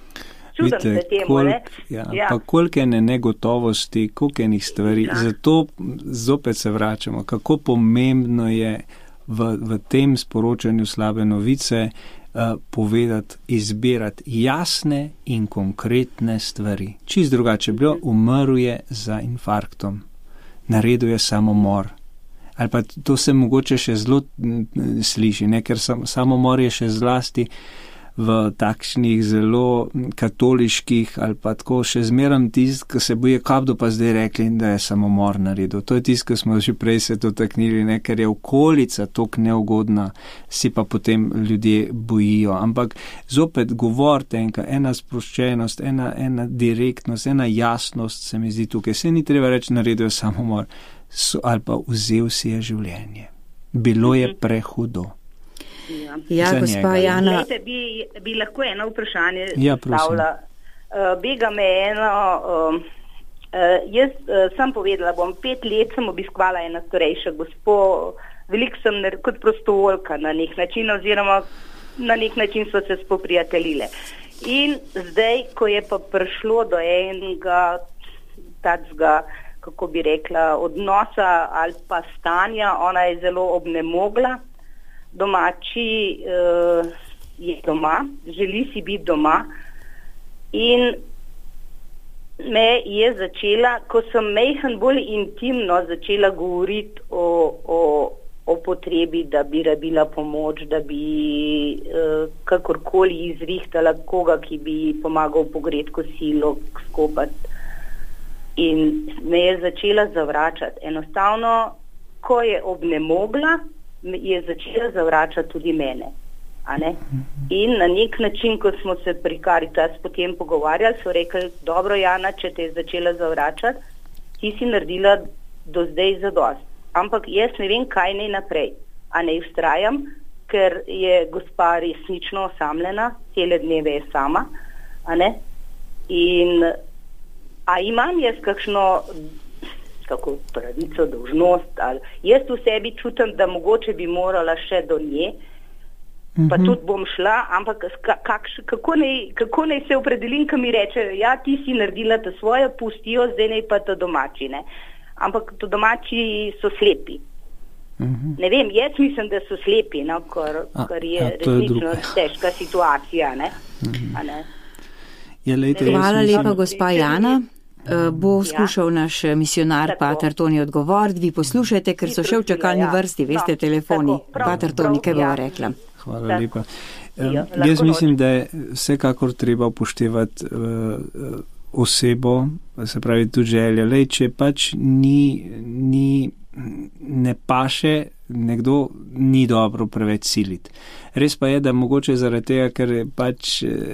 Čudem se temu, kolik, ne. Ja, ja. Pa koliko ene negotovosti, koliko enih stvari. Ja. Zato zopet se vračamo, kako pomembno je V, v tem sporočanju slabe novice uh, povedati, izbirati jasne in konkretne stvari. Čist drugače bilo, umrl je za infarktom, naredil je samomor. Ali pa to se mogoče še zelo sliši, ne? Ker sam, samomor je še zlasti v takšnih zelo katoliških ali pa tako še zmeram tist, ki se boje, kaj bo pa zdaj rekli, da je samomor naredil. To je tist, ki smo že prej se dotaknili, ne, ker je okolica toliko neugodna, si pa potem ljudje bojijo. Ampak zopet govorite, enka, ena sproščenost, ena, ena direktnost, ena jasnost se mi zdi tukaj. Se ni treba reči, naredil je samomor, so, ali pa vzel si je življenje. Bilo je prehudo. Ja, ja gospa Jana. Lejte, bi, bi lahko eno vprašanje ja, stavila. Uh, bega me eno, uh, uh, jaz uh, sem povedala, bom pet let sem obiskvala ena starejša gospo, veliko sem ner- kot prostovoljka na nek način, oziroma na nek način so se spoprijateljile. In zdaj, ko je pa prišlo do enega takega, kako bi rekla, odnosa ali pa stanja, ona je zelo obnemogla. Domači uh, je doma, želi si biti doma in me je začela, ko sem mejhen bolj intimno začela govoriti o, o, o potrebi, da bi rabila pomoč, da bi uh, kakorkoli izrihtala koga, ki bi pomagal pogreti kosilo, skopati. In me je začela zavračati. Enostavno, ko je obnemogla, je začela zavračati tudi mene. A ne? In na nek način, ko smo se pri Karitas potem pogovarjali, so rekli, dobro Jana, če te je začela zavračati, ti si naredila do zdaj zadost. Ampak jaz ne vem, kaj naj naprej. A ne vztrajam, ker je gospa resnično osamljena, cele dneve je sama. A ne? In a imam jaz kakšno kako pravico, dolžnost, ali jaz v sebi čutim, da mogoče bi morala še do nje, mm-hmm. pa tudi bom šla, ampak kakš, kako, naj, kako naj se opredelim, ko mi reče, ja, ti si naredila to svoje, pustijo, zdaj naj pa to domači, ne. Ampak to domači so slepi. Mm-hmm. Ne vem, jaz mislim, da so slepi, no, kar, A, kar je ja, resnično je težka situacija, ne. Mm-hmm. A ne? Ja, lejte, hvala lepa, gospa Jana. Bo skušal naš misionar Pater Toni odgovoriti, vi poslušajte, ker so še v čakalni vrsti, veste, telefoni. Pater Toni, kaj bo rekla? Hvala lepa. Jaz mislim, da je vsekakor treba upoštevati uh, osebo, se pravi tudi želja. Lej, če pač ni, ni, ne paše, nekdo ni dobro preveč siliti. Res pa je, da mogoče zaradi tega, ker pač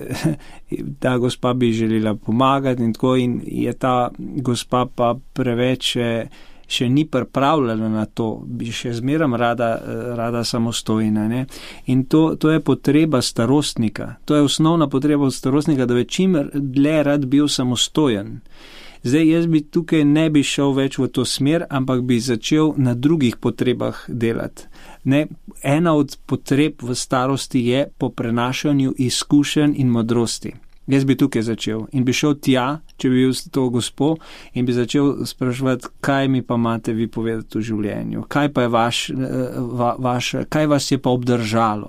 ta gospa bi želela pomagati in tako in je ta gospa pa preveč še ni pripravljena na to, bi še zmeram rada, rada samostojna. Ne? In to, to je potreba starostnika. To je osnovna potreba od starostnika, da bi čim dlje rad bil samostojen. Zdaj, jaz bi tukaj ne bi šel več v to smer, ampak bi začel na drugih potrebah delati. Ne, ena od potreb v starosti je po prenašanju izkušenj in modrosti. Jaz bi tukaj začel in bi šel tja, če bi bil to gospo, in bi začel spraševati, kaj mi pa imate vi povedati v življenju, kaj pa je vaš, va, vaš, kaj vas je pa obdržalo,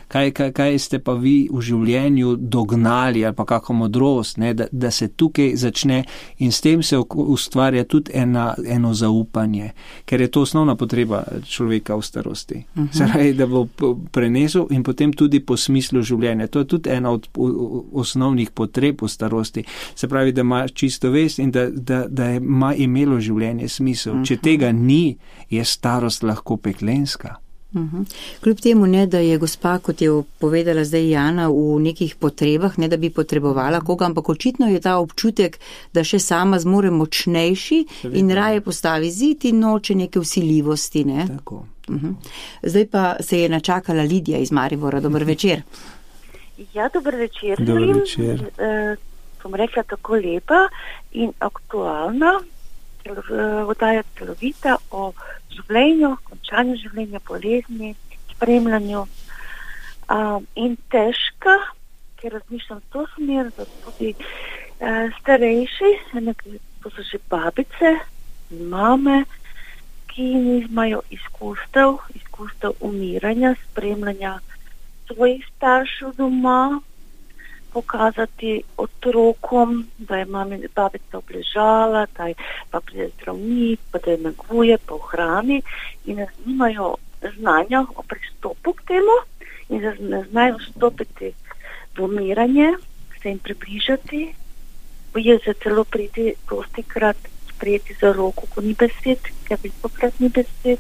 kaj, kaj, kaj ste pa vi v življenju dognali ali pa kako modrost, ne, da, da se tukaj začne in s tem se ustvarja tudi ena, eno zaupanje, ker je to osnovna potreba človeka v starosti. Uh-huh. Zaradi, da bo prenesel in potem tudi po smislu življenja. To je tudi ena od osnovnih potreb v starosti. Se pravi, da ima čisto vest in da, da, da ima imelo življenje smisel. Uh-huh. Če tega ni, je starost lahko peklenska. Uhum. Kljub temu, ne, da je gospa, kot je povedala zdaj Jana, v nekih potrebah, ne da bi potrebovala koga, ampak očitno je ta občutek, da še sama zmore močnejši in raje postavi zid in noče neke vsiljivosti. Ne? Tako. Uhum. Zdaj pa se je načakala Lidija iz Maribora. Dober večer. Ja, dober večer. Dober večer. Uh, bom rekla tako lepa in aktualna. Vodaja celovita o življenju, končanju življenja, bolezni, spremljanju um, in težka, ker razmišljam to smer, da tudi uh, starejši, to so že babice, mame, ki imajo izkustev, izkustev umiranja, spremljanja svojih staršev doma, pokazati otrokom, da je mami babica obležala, da je pa pride zdravnik, pa da je neguje, pa ohrani in ne imajo znanja o pristopu k temu in ne znajo vstopiti v umiranje, se jim približati, boje se celo priti dostikrat sprejeti za roko, ko ni besed, ker velikokrat ni besed.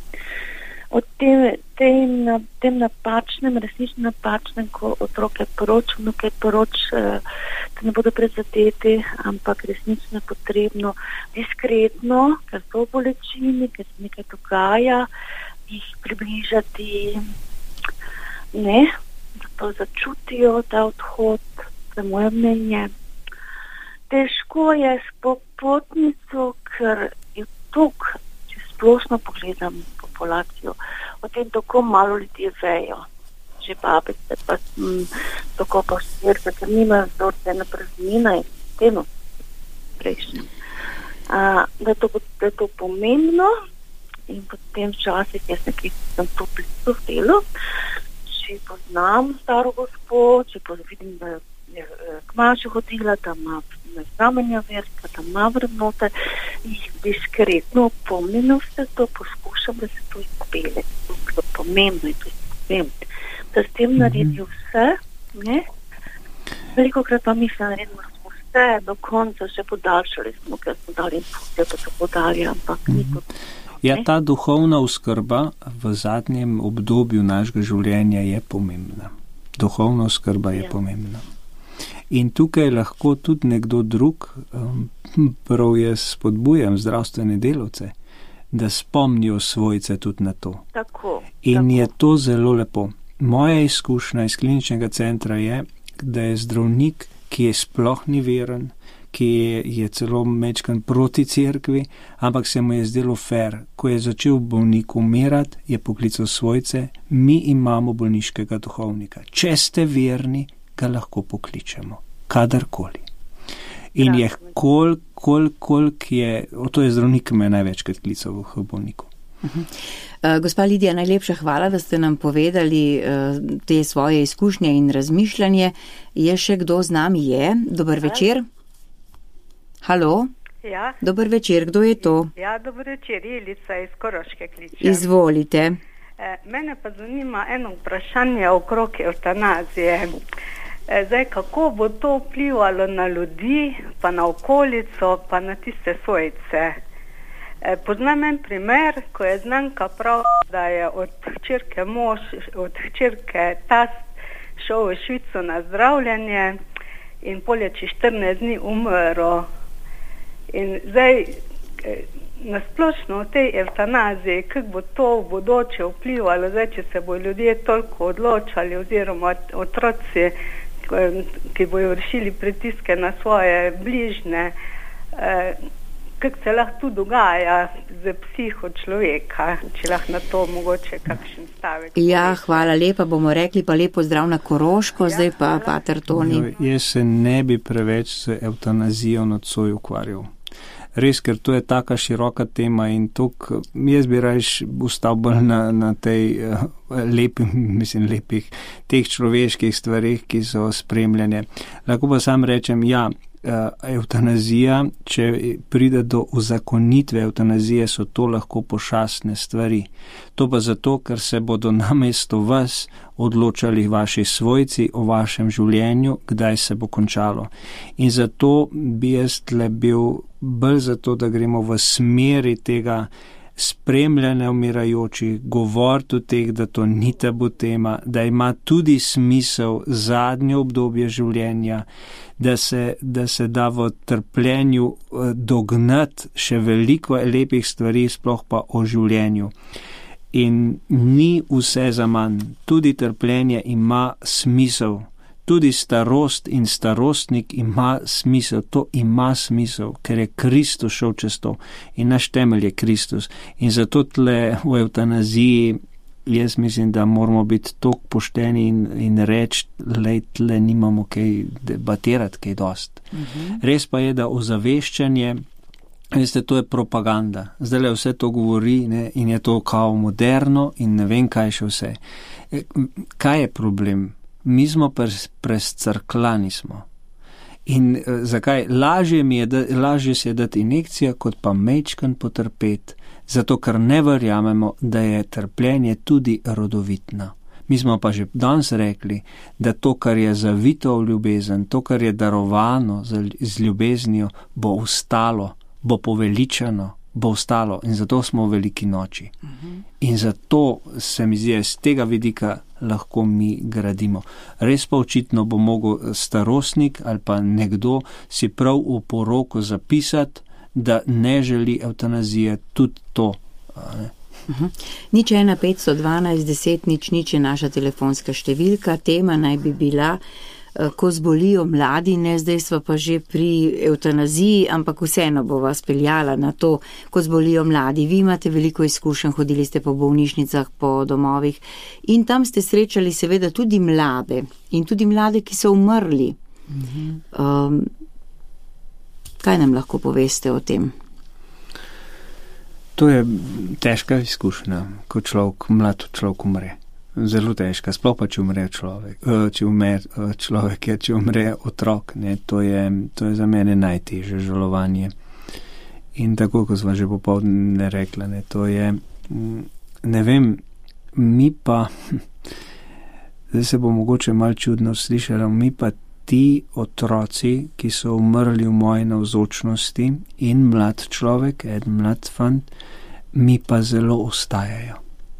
O tem, tem, tem napačnem, resnično napačnem, ko otroke poroč, vnuke poroč, da ne bodo prezadeti, ampak resnično je potrebno diskretno, ker so v bolečini, ker se nekaj dogaja, jih približati, ne, da to začutijo, ta odhod, to je moje mnenje. Težko je s popotnico, ker je tukaj, če splošno pogledam populacijo, o tem tako malo ljudi vejo, že babice, pa m, tako pa vsirka, ker nimajo vzorce na praznina in temu prejšnjem. A, da, je to, da je to pomembno in potem včasih jaz nekaj sem to blizu v delu, če poznam staro gospo, če vidim, da je k maši hodila, da ima znamenja verska, da ima vrednote, jih diskretno opomnjeno vse to, poskušam, da se to izpele. To je bilo pomembno in to izpelem. Da s tem naredil vse, ne? Velikokrat pa mislim, da naredimo vse do konca, še podaljšali smo, ker smo dali impulse, pa so podali, ampak ni to. Ja, ta duhovna oskrba v zadnjem obdobju našega življenja je pomembna. Duhovna oskrba je ja. pomembna. In tukaj lahko tudi nekdo drug, um, prav jaz spodbujam zdravstvene delavce, da spomnijo svojce tudi na to. Tako, In tako. je to zelo lepo. Moja izkušnja iz kliničnega centra je, da je zdravnik, ki je sploh ni veren, ki je, je celo mečkan proti cerkvi, ampak se mu je zdelo fair. Ko je začel bolnik umirati, je poklical svojce, mi imamo bolniškega duhovnika. Če ste verni, ga lahko pokličemo, kadarkoli. In je kol, kol, kolik je, o to je zdravnik, ki me največkrat klical v bolniku. Uh-huh. Uh, gospa Lidija, najlepša hvala, da ste nam povedali uh, te svoje izkušnje in razmišljanje. Je še kdo z nami? Je. Dober večer. Halo? Ja. Dober večer, kdo je to? Ja, dober večer, Ilica iz Koroške kliče. Izvolite. E, mene pa zanima eno vprašanje okrog eutanazije. E, zdaj, kako bo to vplivalo na ljudi, pa na okolico, pa na tiste svojce? E, poznam en primer, ko je znanka prav, da je od hčerke mož, od hčerke tast šel v Švico na zdravljanje in polje čez štirinajst dni umrl. In zdaj, nasplošno v tej eutanaziji, kako bo to v bodoče vplivalo, zdaj, če se bo ljudje toliko odločali, oziroma otroci, ki bojo vršili pritiske na svoje bližne, kako se lahko tu dogaja z psiho človeka, če lahko na to mogoče kakšen stavek. Ja, hvala lepa, bomo rekli pa lepo zdrav na Koroško, ja, zdaj pa pater Toni. Jaz se ne bi preveč z eutanazijo nocoj ukvarjal. res, ker to je taka široka tema in tok, jaz bi rajš ustal bolj na, na tej uh, lepi, mislim, lepih, teh človeških stvarih, ki so spremljene. Lahko pa sam rečem, ja, eutanazija, če pride do uzakonitve eutanazije, so to lahko pošastne stvari. To pa zato, ker se bodo namesto vas odločali vaši svojci o vašem življenju, kdaj se bo končalo. In zato bi jaz tle bil bolj zato, da gremo v smeri tega spremljanja umirajočih, govoriti o teh, da to ni tabu tema, da ima tudi smisel zadnje obdobje življenja, da se, da se da v trpljenju dognati še veliko lepih stvari, sploh pa o življenju. In ni vse za manj. Tudi trpljenje ima smisel. Tudi starost in starostnik ima smisel, to ima smisel, ker je Kristus šel čez to in naš temelj je Kristus. In zato tle v eutanaziji jaz mislim, da moramo biti toliko pošteni in, in reči, lej, tle nimamo kaj debatirati, kaj dost. Mhm. Res pa je, da ozaveščanje, veste, to je propaganda. Zdaj le vse to govori, ne, in je to kao moderno in ne vem, kaj še vse. Kaj je problem? Mi smo prescrklani smo. In uh, zakaj? Lažje mi je, da, lažje si je dati injekcijo, kot pa mečkan potrpeti, zato ker ne verjamemo, da je trpljenje tudi rodovitno. Mi smo pa že danes rekli, da to, kar je zavito v ljubezen, to, kar je darovano z, z ljubeznijo, bo ostalo, bo poveličano, bo ostalo in zato smo v veliki noči. Uh-huh. In zato se mi zdi, z tega vidika lahko mi gradimo. Res pa očitno bo mogel starostnik ali pa nekdo si prav v poroko zapisati, da ne želi eutanazije, tudi to. Ne? Uh-huh. Nič ena petsto dvanajst deset nič nič je naša telefonska številka, tema naj bi bila, ko zbolijo mladi, ne, zdaj smo pa že pri eutanaziji, ampak vseeno bo vas peljala na to, ko zbolijo mladi. Vi imate veliko izkušenj, hodili ste po bolnišnicah, po domovih in tam ste srečali seveda tudi mlade in tudi mlade, ki so umrli. Mhm. Um, kaj nam lahko poveste o tem? To je težka izkušnja, ko človek, mlad človek umre. Zelo težka, sploh pa če umre človek, če umre človek, če umre otrok, ne, to je, to je za mene najtežje žalovanje. In tako, ko sva že popoldne rekla, ne, to je, ne vem, mi pa, zdaj se bo mogoče malo čudno slišalo, mi pa ti otroci, ki so umrli v moji navzočnosti in mlad človek, en mlad fant, mi pa zelo ostajajo.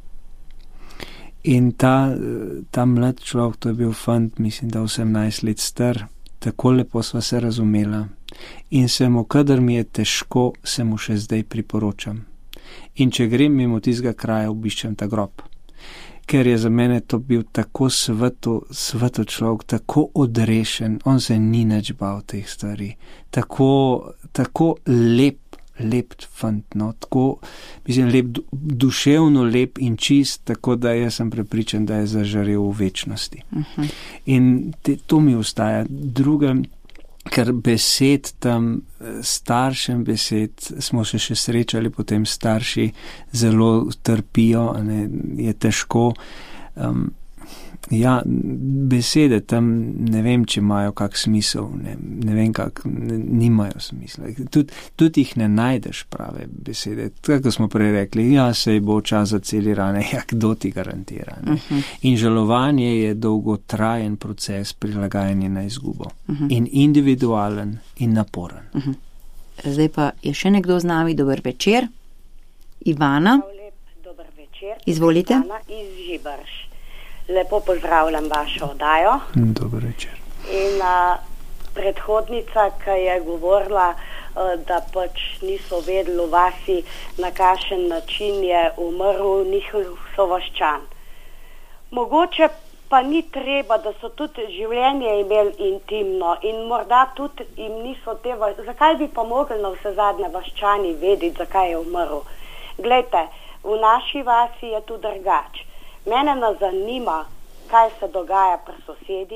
In ta, ta mlad človek, to je bil fant, mislim, da osemnajst let star, tako lepo sva se razumela. In se mu, kadar mi je težko, se mu še zdaj priporočam. In če grem mimo tistega kraja, obiščem ta grob. Ker je za mene to bil tako sveto, sveto človek, tako odrešen, on se ni nič bal teh stvari. Tako, tako lep, lep fant, no, tako, mislim, lep, duševno lep in čist, tako da jaz sem prepričan, da je zažarel v večnosti. Uh-huh. In te, to mi ostaja. Druga, ker besed tam, staršem besed, smo se še srečali, potem starši zelo trpijo, ne, je težko. Um, ja, besede tam ne vem, če imajo kak smisel, ne, ne vem kak, ne, nimajo smisla. Tud, tudi jih ne najdeš prave besede. Tako smo prej rekli, ja, sej bo čas za celi rane, ja, kdo ti garantira. Uh-huh. In žalovanje je dolgotrajen proces prilagajanja na izgubo. Uh-huh. In individualen in naporen. Uh-huh. Zdaj pa je še nekdo z nami, dober večer. Ivana. Lep, dober večer. Izvolite. Ivana iz Žiberš. Lepo pozdravljam vašo oddajo. Dober večer. In a, predhodnica, ki je govorila, a, da pač niso vedeli v vasi, na kakšen način je umrl njihov sovaščan. Mogoče pa ni treba, da so tudi življenje imeli intimno in morda tudi jim niso te, zakaj bi pa mogli na vse zadnje vaščani vedeti, zakaj je umrl. Glejte, v naši vasi je tu drugače. Mene nas zanima, kaj se dogaja pri sosedih,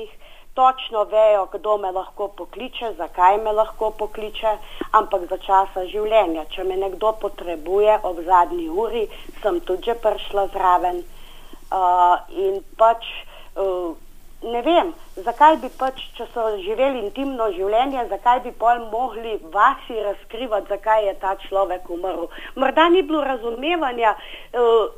točno vejo, kdo me lahko pokliče, zakaj me lahko pokliče, ampak za časa življenja. Če me nekdo potrebuje ob zadnji uri, sem tudi že prišla zraven. Uh, in pač, uh, ne vem, zakaj bi pač, če so živeli intimno življenje, zakaj bi pol mogli vasi razkrivati, zakaj je ta človek umrl. Morda ni bilo razumevanja uh,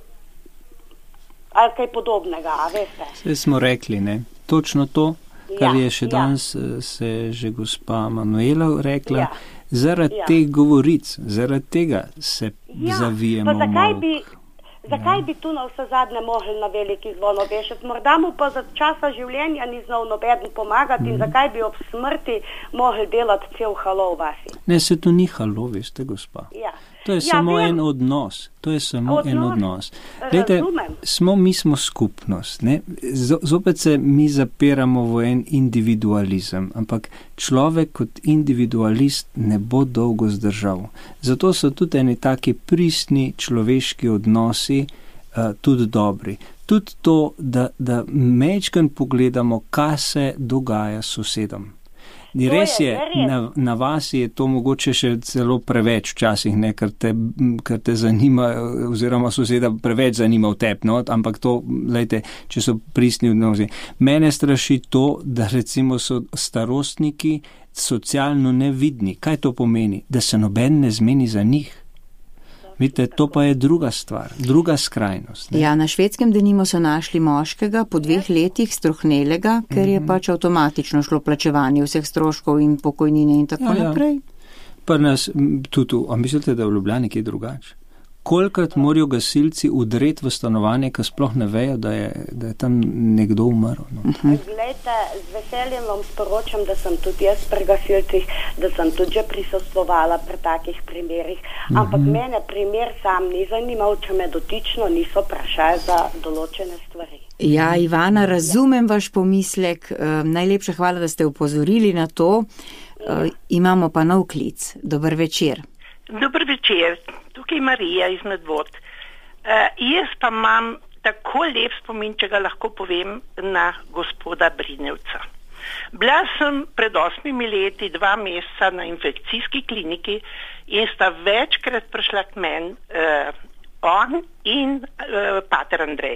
ali kaj podobnega, a veste. Vse smo rekli, ne? Točno to, kar Ja, je še ja. danes eh, se je že gospa Manuela rekla, Ja. zaradi Ja. teh govoric, zaradi tega se Ja, zavijemo pa zakaj v bi, zakaj bi tu na vse zadnje mogli na veliki zvon obešati? Morda mu pa za časa življenja ni znal nobeden pomagati in zakaj bi ob smrti mogli delati cel halo v vasi? Ne, se to ni halo, veste, gospa. Ja. To je Ja, samo vem. en odnos. To je samo Odnos? en odnos. Glejte, Razumem. smo, mi smo skupnost. Ne? Z- Zopet se mi zapiramo v en individualizem, ampak človek kot individualist ne bo dolgo zdržal. Zato so tudi eni taki pristni človeški odnosi uh, tudi dobri. Tudi to, da, da mečken pogledamo, kaj se dogaja s sosedom. Ni To res je, je, res. na, na vas je to mogoče še celo preveč včasih, ne, ker te, ker te zanima, oziroma soseda preveč zanima v tebi, no, ampak to, lejte, če so pristni odnosi. Mene straši to, da recimo so starostniki socialno nevidni. Kaj to pomeni? Da se noben ne zmeni za njih. Vidite, to pa je druga stvar, druga skrajnost. Ne? Ja, na Švedskem denimo so našli moškega po dveh letih strohnelega, ker je pač avtomatično šlo plačevanje vseh stroškov in pokojnine in tako Ja, ja. naprej. Pa nas m, tudi, a mislite, da je v Ljubljani kaj drugače? Kolikrat morajo gasilci udreti v stanovanje, ko sploh ne vejo, da je, da je tam nekdo umrl? No? Glejte, z veseljem vam sporočam, da sem tudi jaz pri gasilcih, da sem tudi že prisostvovala pri takih primerih, ampak Mhm. mene primer sam ni zanimal, če me dotično niso vprašali za določene stvari. Ja, Ivana, razumem vaš pomislek. Uh, najlepša hvala, da ste upozorili na to. Uh, imamo pa nov klic. Dober večer. Dober večer, tukaj je Marija iz Medvod. Uh, jaz pa imam tako lep spomin, če ga lahko povem, na gospoda Brinevca. Bila sem pred osmimi leti dva meseca na infekcijski kliniki in sta večkrat prišla k meni uh, on in uh, pater Andrej.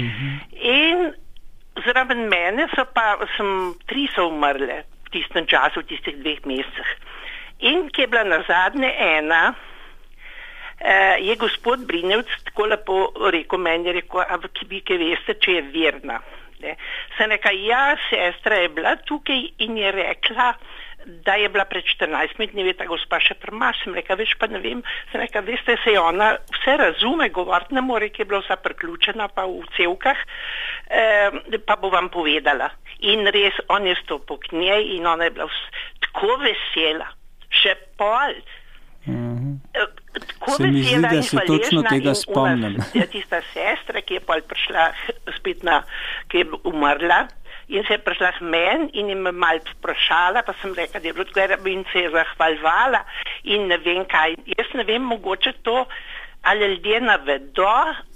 In zraven mene so pa, sem, tri so umrle v tistem času, v tistih dveh mesecih. In ki je bila na zadnje ena, eh, je gospod Brinevc tako lepo rekel meni, je rekel, a ki vi kaj veste, če je verna. Ne. Se neka, ja, sestra je bila tukaj in je rekla, da je bila pred štirinajstimi dnevi ta gospa še prma. Sem rekla, veš pa ne vem, se neka, veste, se je ona vse razume, govoriti ne more, ki je bila vsa priključena pa v cevkah, eh, pa bo vam povedala. In res, on je stopil k njej in ona je bila vs- tako vesela. Še pol. Mhm. Eh, Tako Se mi zdi, vesela da in se točno hvaležna tega in spomnim. ona, ja, tista sestra, ki je pol prišla spet na, ki je umrla in se je prišla k meni in je me malo vprašala, pa sem rekla, da je bilo tako in se je zahvalvala in ne vem kaj. Jaz ne vem, mogoče to, ali ljudje navedo,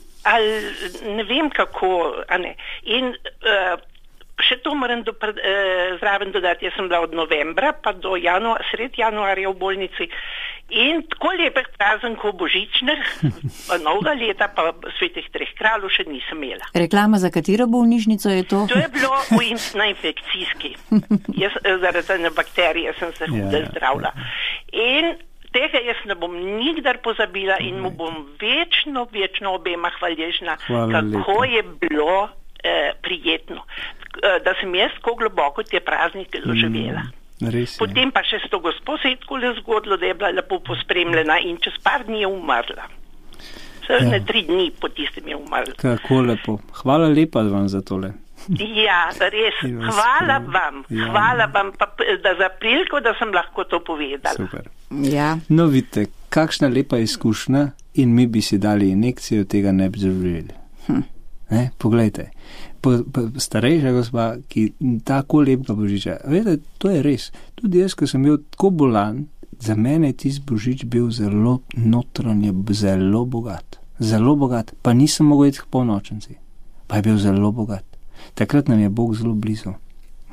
ali ne vem kako, a ne. In uh, še to moram do, eh, zraven dodati, jaz sem bila od novembra pa do januar, sred januarja v bolnici in tako lepih praznko božičnih, pa novega leta, pa svetih treh kraljev še nisem imela. Reklama za katero bolnišnico je to? To je bilo v in, na infekcijski. Jaz eh, zaradi ene bakterije sem se hudo Ja, ja, zdravila. In tega jaz ne bom nikdar pozabila in mu bom večno, večno obema hvaležna, Hvala kako lepa. je bilo eh, prijetno, eh, da sem jaz tako globoko te praznike doživela. Res je. Potem pa še s to gospo se je tako le zgodilo, da je bila lepo pospremljena in čez par dni je umrla. Vse Ja. ne tri dni po tistem je umrla. Kako lepo. Hvala lepa vam za tole. Ja, res, In vas hvala prav- vam, Ja. hvala vam pa, da za priliko, da sem lahko to povedala. Super. Ja. No, vidite, kakšna lepa izkušnja in mi bi si dali injekcijo, tega ne bi zaživeli. Hm. Ne, poglejte, po, po, starejša gospa, ki tako lepega božiča, vedete, to je res. Tudi jaz, ko sem bil tako bolan, za mene je tisti božič bil zelo notranje, zelo bogat. Zelo bogat, pa nisem mogel iti k polnočnici. Pa je bil zelo bogat. Takrat nam je Bog zelo blizu.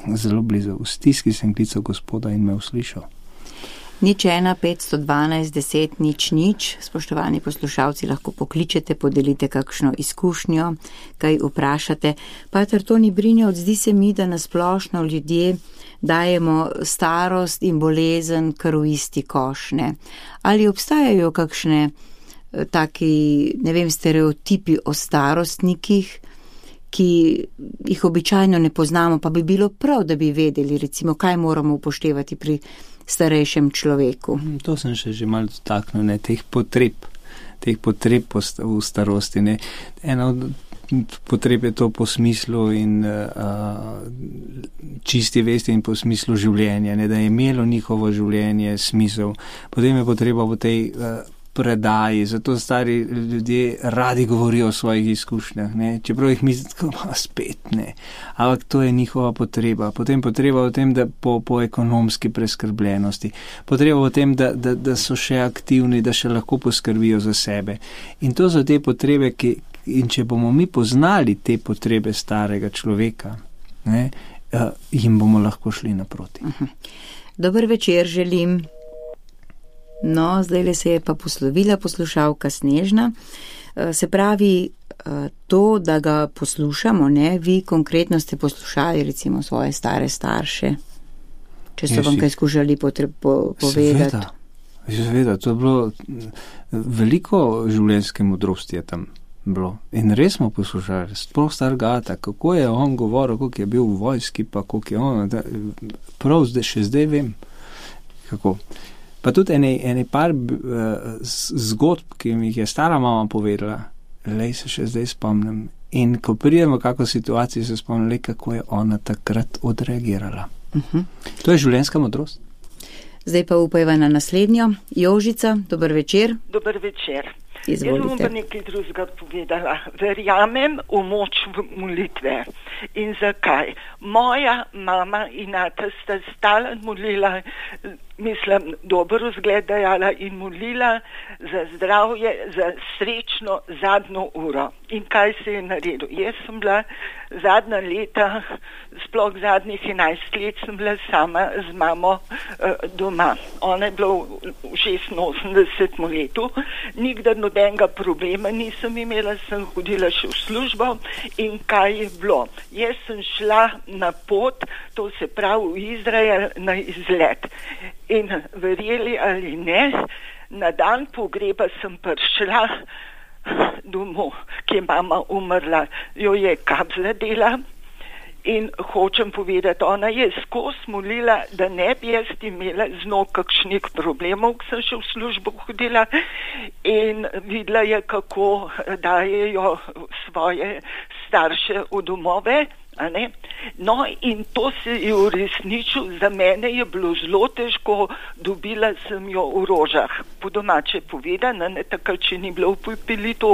zelo blizu. V stiski sem klical gospoda in me uslišal. Nič ena, petsto dvanajst, deset, nič, nič. Spoštovani poslušalci, lahko pokličete, podelite kakšno izkušnjo, kaj vprašate. Pater Toni Brinjevc, zdi se mi, da nasplošno ljudje dajemo starost in bolezen kar v isti koš, ne? Ali obstajajo kakšne taki, ne vem, stereotipi o starostnikih, ki jih običajno ne poznamo, pa bi bilo prav, da bi vedeli, recimo, kaj moramo upoštevati pri starejšem človeku. To sem še že malo dotaknil, ne, teh potreb, teh potreb v starosti, ne. Ena od potreb je to po smislu in uh, čisti vesti in po smislu življenja, ne, da je imelo njihovo življenje smisel. Potem je potreba v tej uh, predaji, zato stari ljudje radi govorijo o svojih izkušnjah, ne, čeprav jih misli, tako spet ne, ampak to je njihova potreba. Potem potreba v tem, da po, po ekonomski preskrbljenosti, potreba v tem, da, da, da so še aktivni, da še lahko poskrbijo za sebe. In to so te potrebe, ki, in če bomo mi poznali te potrebe starega človeka, ne, uh, jim bomo lahko šli naproti. Dober večer želim. No, zdaj se je pa poslovila poslušalka Snežna. Se pravi, to, da ga poslušamo, ne, vi konkretno ste poslušali recimo svoje stare starše, če so vam kaj skušali potreb, po, povedati. Seveda, seveda, to je bilo veliko življenjske modrosti je tam bilo. In res smo poslušali, sploh starega ata, kako je on govoril, koliko je bil v vojski, pa koliko je on, da, prav zdaj, še zdaj vem, kako. Pa tudi ene, ene par uh, zgodb, ki mi jih je stara mama povedala, lej se še zdaj spomnim. In ko pridemo v kakšno situacijo, se spomnim, lej, kako je ona takrat odreagirala. Uh-huh. To je življenjska modrost. Zdaj pa upajva na naslednjo. Jožica, dober večer. Dober večer. Izvolite. Jaz bom pa nekaj drugega povedala. Verjamem v moč molitve. In zakaj? Moja mama in ata sta stalno molila, mislim, dobro vzgled dajala in molila za zdravje, za srečno zadnjo uro. In kaj se je naredil? Jaz sem bila zadnja leta, sploh zadnjih enajst let sem bila sama z mamo uh, doma. Ona je bila v šestinosemdesetem letu, nikdar nobenega problema nisem imela, sem hodila še v službo in kaj je bilo? Jaz sem šla na pot, to se pravi v Izrael, na izlet. In verjeli ali ne, na dan pogreba sem prišla domov, ki je mama umrla, jo je kap zadela in hočem povedati, ona je skozi molila, da ne bi jaz imela z njo kakšnih problemov, ko sem še v službo hodila in videla je, kako dajejo svoje starše v domove. A ne? No, in to se je uresničil, za mene je bilo zelo težko, dobila sem jo v Rožah, po domače povedano, ne, takrat, če ni bilo v Pepelitu,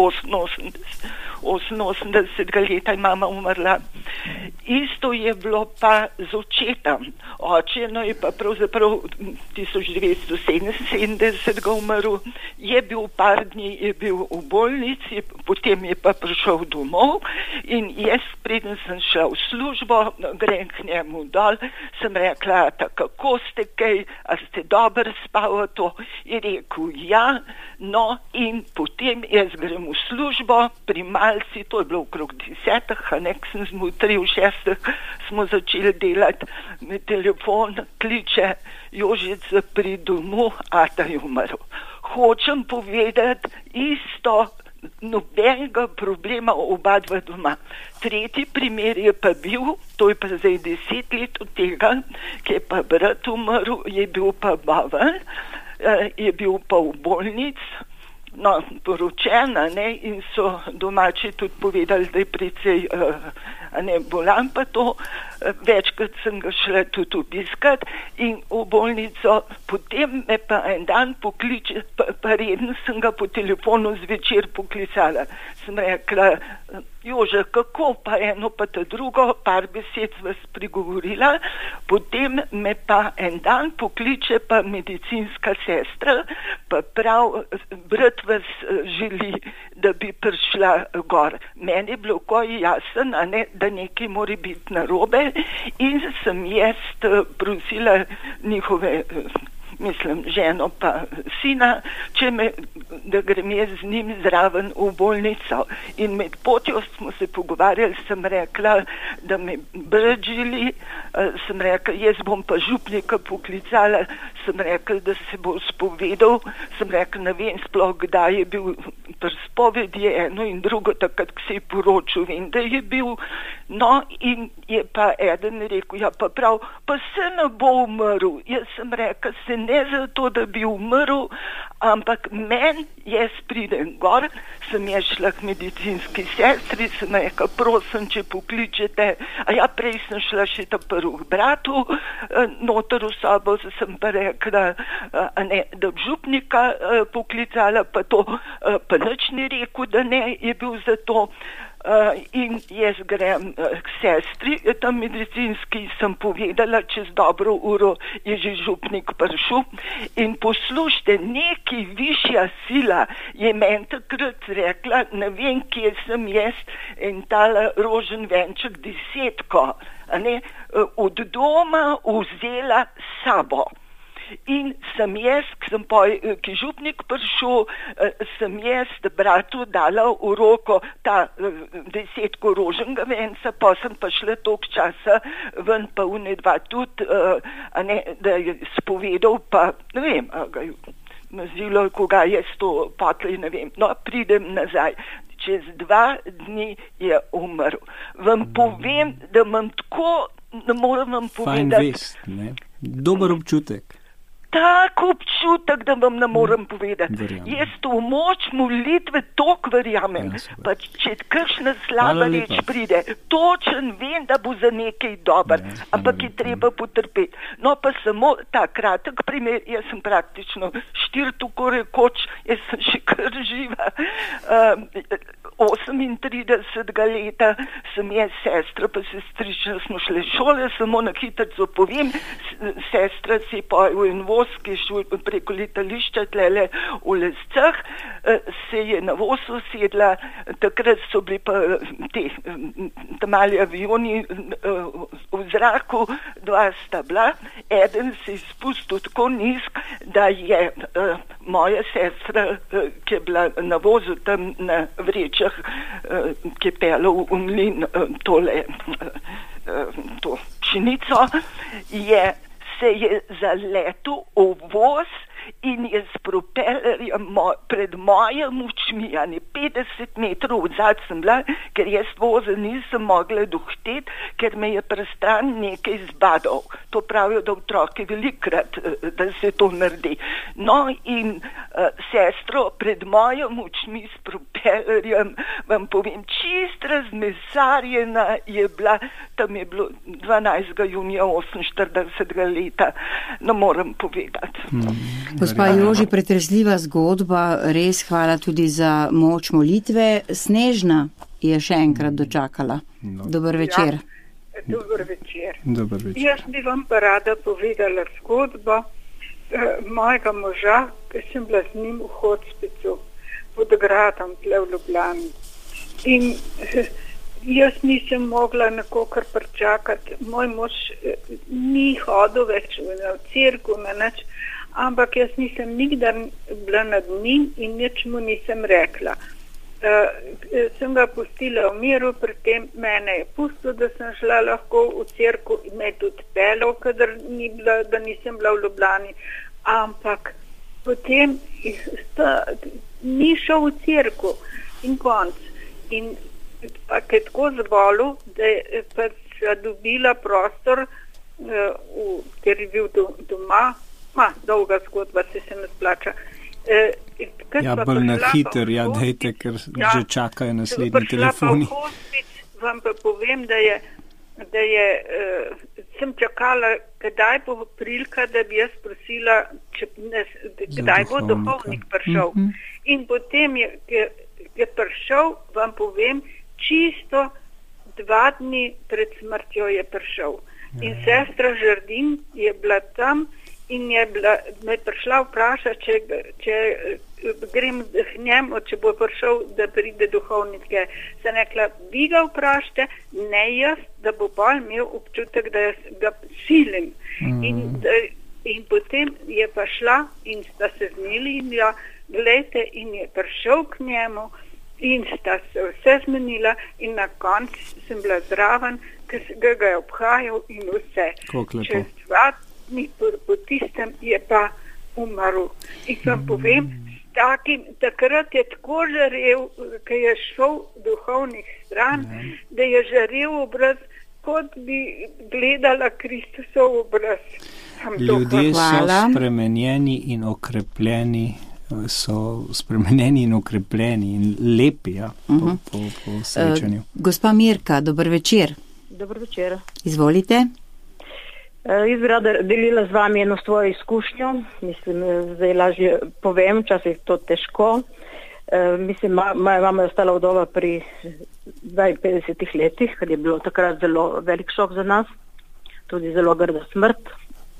oseminosemdesetega leta je mama umrla. Isto je bilo pa z očetom. Oče, no, je pa pravzaprav tisoč devetsto sedeminsedemdesetega umrl, je bil par dni, je bil v bolnici, potem je pa prišel domov in jaz, preden sem šla v službo, grem k njemu dol, sem rekla, kako ste kaj, a ste dobro spali to? Je rekel, ja, no, in potem jaz grem v službo, pri malci, to je bilo okrog desetih, a nek sem zmutri v šestih, smo začeli delati, me telefon kliče, Jožica pri domu, ata je umrl. Hočem povedati isto, nobenega problema, oba dva doma. Tretji primer je pa bil, to je pa zdaj deset let od tega, ki je pa brat umrl, je bil pa baven, je bil pa v bolnici, no, poročena, ne, in so domači tudi povedali, da je precej, a ne, bolan pa to, večkrat sem ga šla tudi obiskat in v bolnico, potem me pa en dan pokliče, pa, pa redno sem ga po telefonu zvečer poklicala. Sem rekla, Jože, kako pa eno pa ta drugo, par besed vas prigovorila, potem me pa en dan pokliče pa medicinska sestra, pa prav brat vas želi, da bi prišla gor. Meni je bilo koji jasen, a ne, da nekaj mora biti narobe in sem jaz prosila njihove, mislim, ženo pa sina, če me, da grem jaz z njim zraven v bolnico. In med potjo smo se pogovarjali, sem rekla, da me brđili, sem rekla, jaz bom pa župnika poklicala, sem rekla, da se bo spovedal, sem rekla, ne vem sploh, kdaj je bil pri spovedi, eno in drugo, takrat, ko se je poročil, vem, da je bil, no, in je pa eden rekel, ja pa prav, pa se ne bo umrl. Jaz sem rekla, se ne zato, da bi umrl, ampak men, jaz pridem gor, sem je šla k medicinski sestri, sem rekla, prosim, če pokličete, a ja, prej sem šla še ta prv bratu, noter v sobo, sem pa rekla, a ne, da bi župnika poklicala, pa to, pa nič ni rekel, da ne, je bil za to. Uh, in jaz grem uh, k sestri, tam medicinski, sem povedala, čez dobro uro je že župnik prišel in poslušajte, neki višja sila je meni takrat rekla, ne vem, kje sem jaz in tala rožen venček desetko, a ne, uh, od doma vzela sabo. In sem jaz, ki sem pa, ki župnik prišel, sem jaz bratu dala v roko ta desetko roženega venca, pa sem pa šla toliko časa ven, pa une dva tudi, a ne, da je spovedal, pa ne vem, a ga je mazilo, koga je s to potli, ne vem, no, pridem nazaj. Čez dva dni je umrl. Vam povem, da imam tako, ne moram vam povedati. Fajn vest, ne? Dober občutek. Tak občutek, da vam ne morem povedati. Verjamem. Jaz to moč molitve tok verjamem. Ja, pa če kakšna slaba reč pride, točen vem, da bo za nekaj dober, ja, ampak je treba potrpeti. No pa samo ta kratek primer, jaz sem praktično štir tako rekoč, jaz sem še kar živa. Um, osemintridesetega leta sem jaz sestra, pa sestrična smo šle šole, samo na hitrico povem, sestra si pa v en voz, ki je šel preko letališča tlele v Lescah, se je na voz usedla, takrat so bili pa te mali avioni v zraku, dva sta bila, eden se je spustil tako nizk, da je moja sestra, ki je bila na vozu tam na vrečah, ki je pela v mlin tole, to pšenico, je se je zaletel v voz in je s propellerjem mo- pred mojim očmi, a ne petdeset metrov odzad sem bila, ker jaz voza nisem mogla dohteti, ker me je prestran nekaj zbadal. To pravijo, da otroke velikrat, da se to naredi. No in uh, sestro pred mojim očmi s propellerjem, vam povem, čist razmesarjena je bila, tam je bilo dvanajstega junija oseminštiridesetega leta, ne moram povedati. Hmm. Gospa Joži, pretresljiva zgodba, res hvala tudi za moč molitve. Snežna je še enkrat dočakala. No. Dober večer. Ja, dober večer. Dober večer. Jaz bi vam pa rada povedala zgodbo eh, mojega moža, ki sem bila z njim v hospicu pod gradom tle v Ljubljani. In eh, jaz nisem mogla nekokar pričakati. Moj mož eh, ni hodil več v cerkev, na nič, ampak jaz nisem nikdar bila nad njim in nič mu nisem rekla. Uh, sem ga pustila v miru, pri tem mene je pustil, da sem šla lahko v cerkev in me tudi pelal, kadar ni bila, da nisem bila v Ljubljani, ampak potem sta, ni šel v cerkev in konc. In pa je tako zbolel, da je pač dobila prostor, uh, v, ker je bil do, doma. Ma, dolga zgodba, se se ne splača. E, ja, bolj na hiter, ja, dejte, ker ja, že čakajo naslednji telefoni. Pa hospic, vam pa povem, da je, da je uh, sem čakala, kdaj bo prilika, da bi jaz prosila, če, ne, kdaj bo duhovnik prišel. Mm-hmm. In potem je, je, je prišel, vam povem, čisto dva dni pred smrtjo je prišel. Ja. In sestra Žardin je bila tam in je bila, me prišla vprašati, če, če grem k njemu, če bo prišel, da pride duhovnike. Sem rekla, vi ga vprašate, ne jaz, da bo bolj imel občutek, da jaz ga silim. Mm. In, in potem je pa šla in sta se zmeli in ja, gledajte, in je prišel k njemu in sta se vse zmenila in na koncu sem bila zraven, ker ga, ga je obhajal in vse. Čez dva dni po, po tistem je pa umrl. In vam mm. povem, takim, takrat je tako žarel, ker je šel duhovnih stran, mm. da je žarel obraz, kot bi gledala Kristusov obraz. Ljudje so spremenjeni in okrepljeni, so spremenjeni in okrepljeni in lepi, ja, po, uh-huh. po, po srečanju. Uh, gospa Mirka, dober večer. Dober večer. Izvolite. Uh, jaz bi rada delila z vami eno svojo izkušnjo. Mislim, zdaj lažje povem, včasih to težko. Uh, mislim, moja mama je ostala vdova pri dvainpetdesetih letih, ker je bilo takrat zelo velik šok za nas, tudi zelo grda smrt.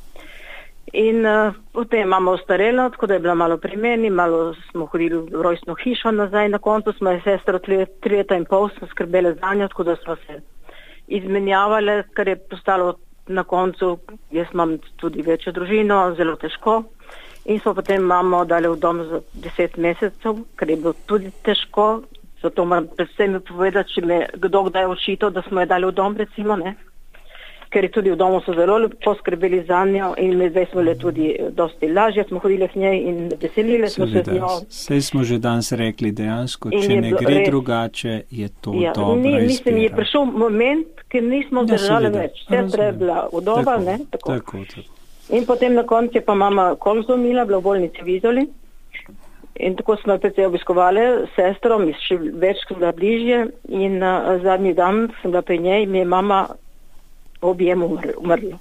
In uh, potem mama ostarela, tako da je bila malo pri meni, malo smo hodili v rojstno hišo nazaj, na koncu smo je sestro tri leta in pol smo skrbele za njo, tako da smo se izmenjavale, kar je postalo na koncu, jaz imam tudi večjo družino, zelo težko. In smo potem mamo dali v dom za deset mesecev, kar je bilo tudi težko, zato moram predvsem povedati, če me kdo kdaj očitao, da smo jo dali v dom, recimo, ne. Ker tudi v domu so zelo poskrbeli za njo in me zdaj smo le tudi dosti lažje, smo hodili k njej in veselili smo se z njo. Saj smo že danes rekli dejansko, če ne gre res drugače, je to ja, dobra ni, izbira. Mislim, je prišel moment, ker nismo vzdržali ja, več. Sestra je bila vdova, tako, ne? Tako. Tako, tako. In potem na koncu je pa mama kolzomila, bila v bolnici v Izoli. In tako smo precej obiskovali sestro, mi še več smo bila bližje in uh, zadnji dan sem bila pri njej, mi je mama objemu umrlo.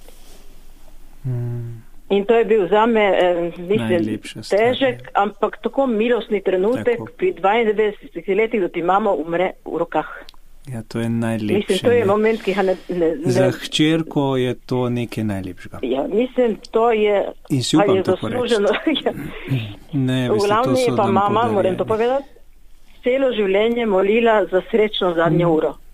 Hmm. In to je bil zame, eh, mislim, težek, ampak tako milostni trenutek tako. Pri dvaindevetdesetih letih, da ti mama umre v rokah. Ja, to je najlepše. Mislim, to je moment, ki ga ne... ne, ne Za hčerko je to nekaj najlepšega. Ja, mislim, to je... In si upam tako reči. ja. Ne, v glavni je pa mama, moram to povedati, celo življenje molila za srečno zadnjo hmm. uro.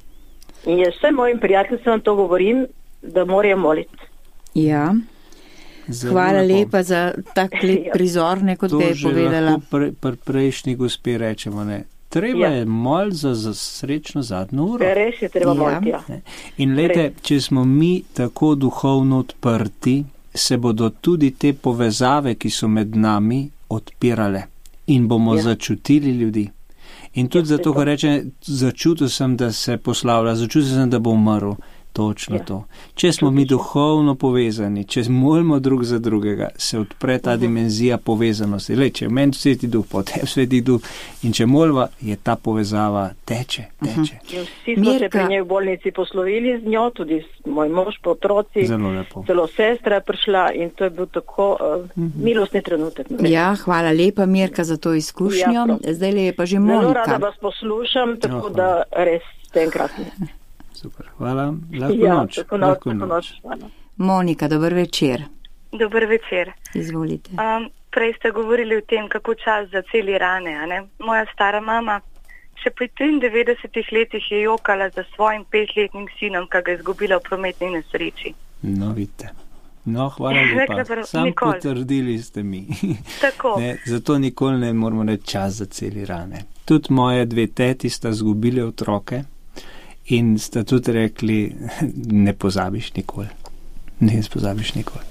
In jaz vsem mojim prijateljicam to govorim, da morajo moliti. Ja. Zelo Hvala lepo. lepa za tak lep prizor, ne, kot ga je povedala. To že lahko pri prejšnji gospe rečemo, ne. Treba ja. je moliti za, za srečno zadnjo uro. Res je treba ja. moliti, ja. In lejte, če smo mi tako duhovno odprti, se bodo tudi te povezave, ki so med nami, odpirale. In bomo ja. začutili ljudi. In tudi ja, zato, ko reče, začutil sem, da se poslavlja, začutil sem, da bo umrl. Točno ja. to. Če smo mi duhovno povezani, če molimo drug za drugega, se odpre ta uh-huh. dimenzija povezanosti. Le, če meni sveti duh, potem sveti duh. In če molva, je ta povezava teče, teče. Uh-huh. Vsi smo Mirka. se pri njej v bolnici poslovili z njo, tudi moj mož, pa otroci. Zelo lepo. Celo sestra je prišla in to je bil tako uh, uh-huh. milostni trenutek. Ja, hvala lepa, Mirka, za to izkušnjo. Ja, Zdaj le je pa že Monika. Zelo rada vas poslušam, tako oh, da res ste enkratni. Super, hvala. Lahko ja, noč. Lahko noč. Lahko noč. Monika, dober večer. Dober večer. Izvolite. Um, prej ste govorili o tem, kako čas zaceli rane. A ne? Moja stara mama še pri triindevetdesetih letih je jokala za svojim petletnim sinom, ki ga je izgubila v prometni nesreči. No, vidite. No, hvala lepa. Sam nikoli. Potrdili ste mi. Tako. Ne, zato nikoli ne moramo reči čas zaceli rane. Tudi moje dve teti sta izgubili otroke. In sta tudi rekli, ne pozabiš nikoli. Ne pozabiš nikoli.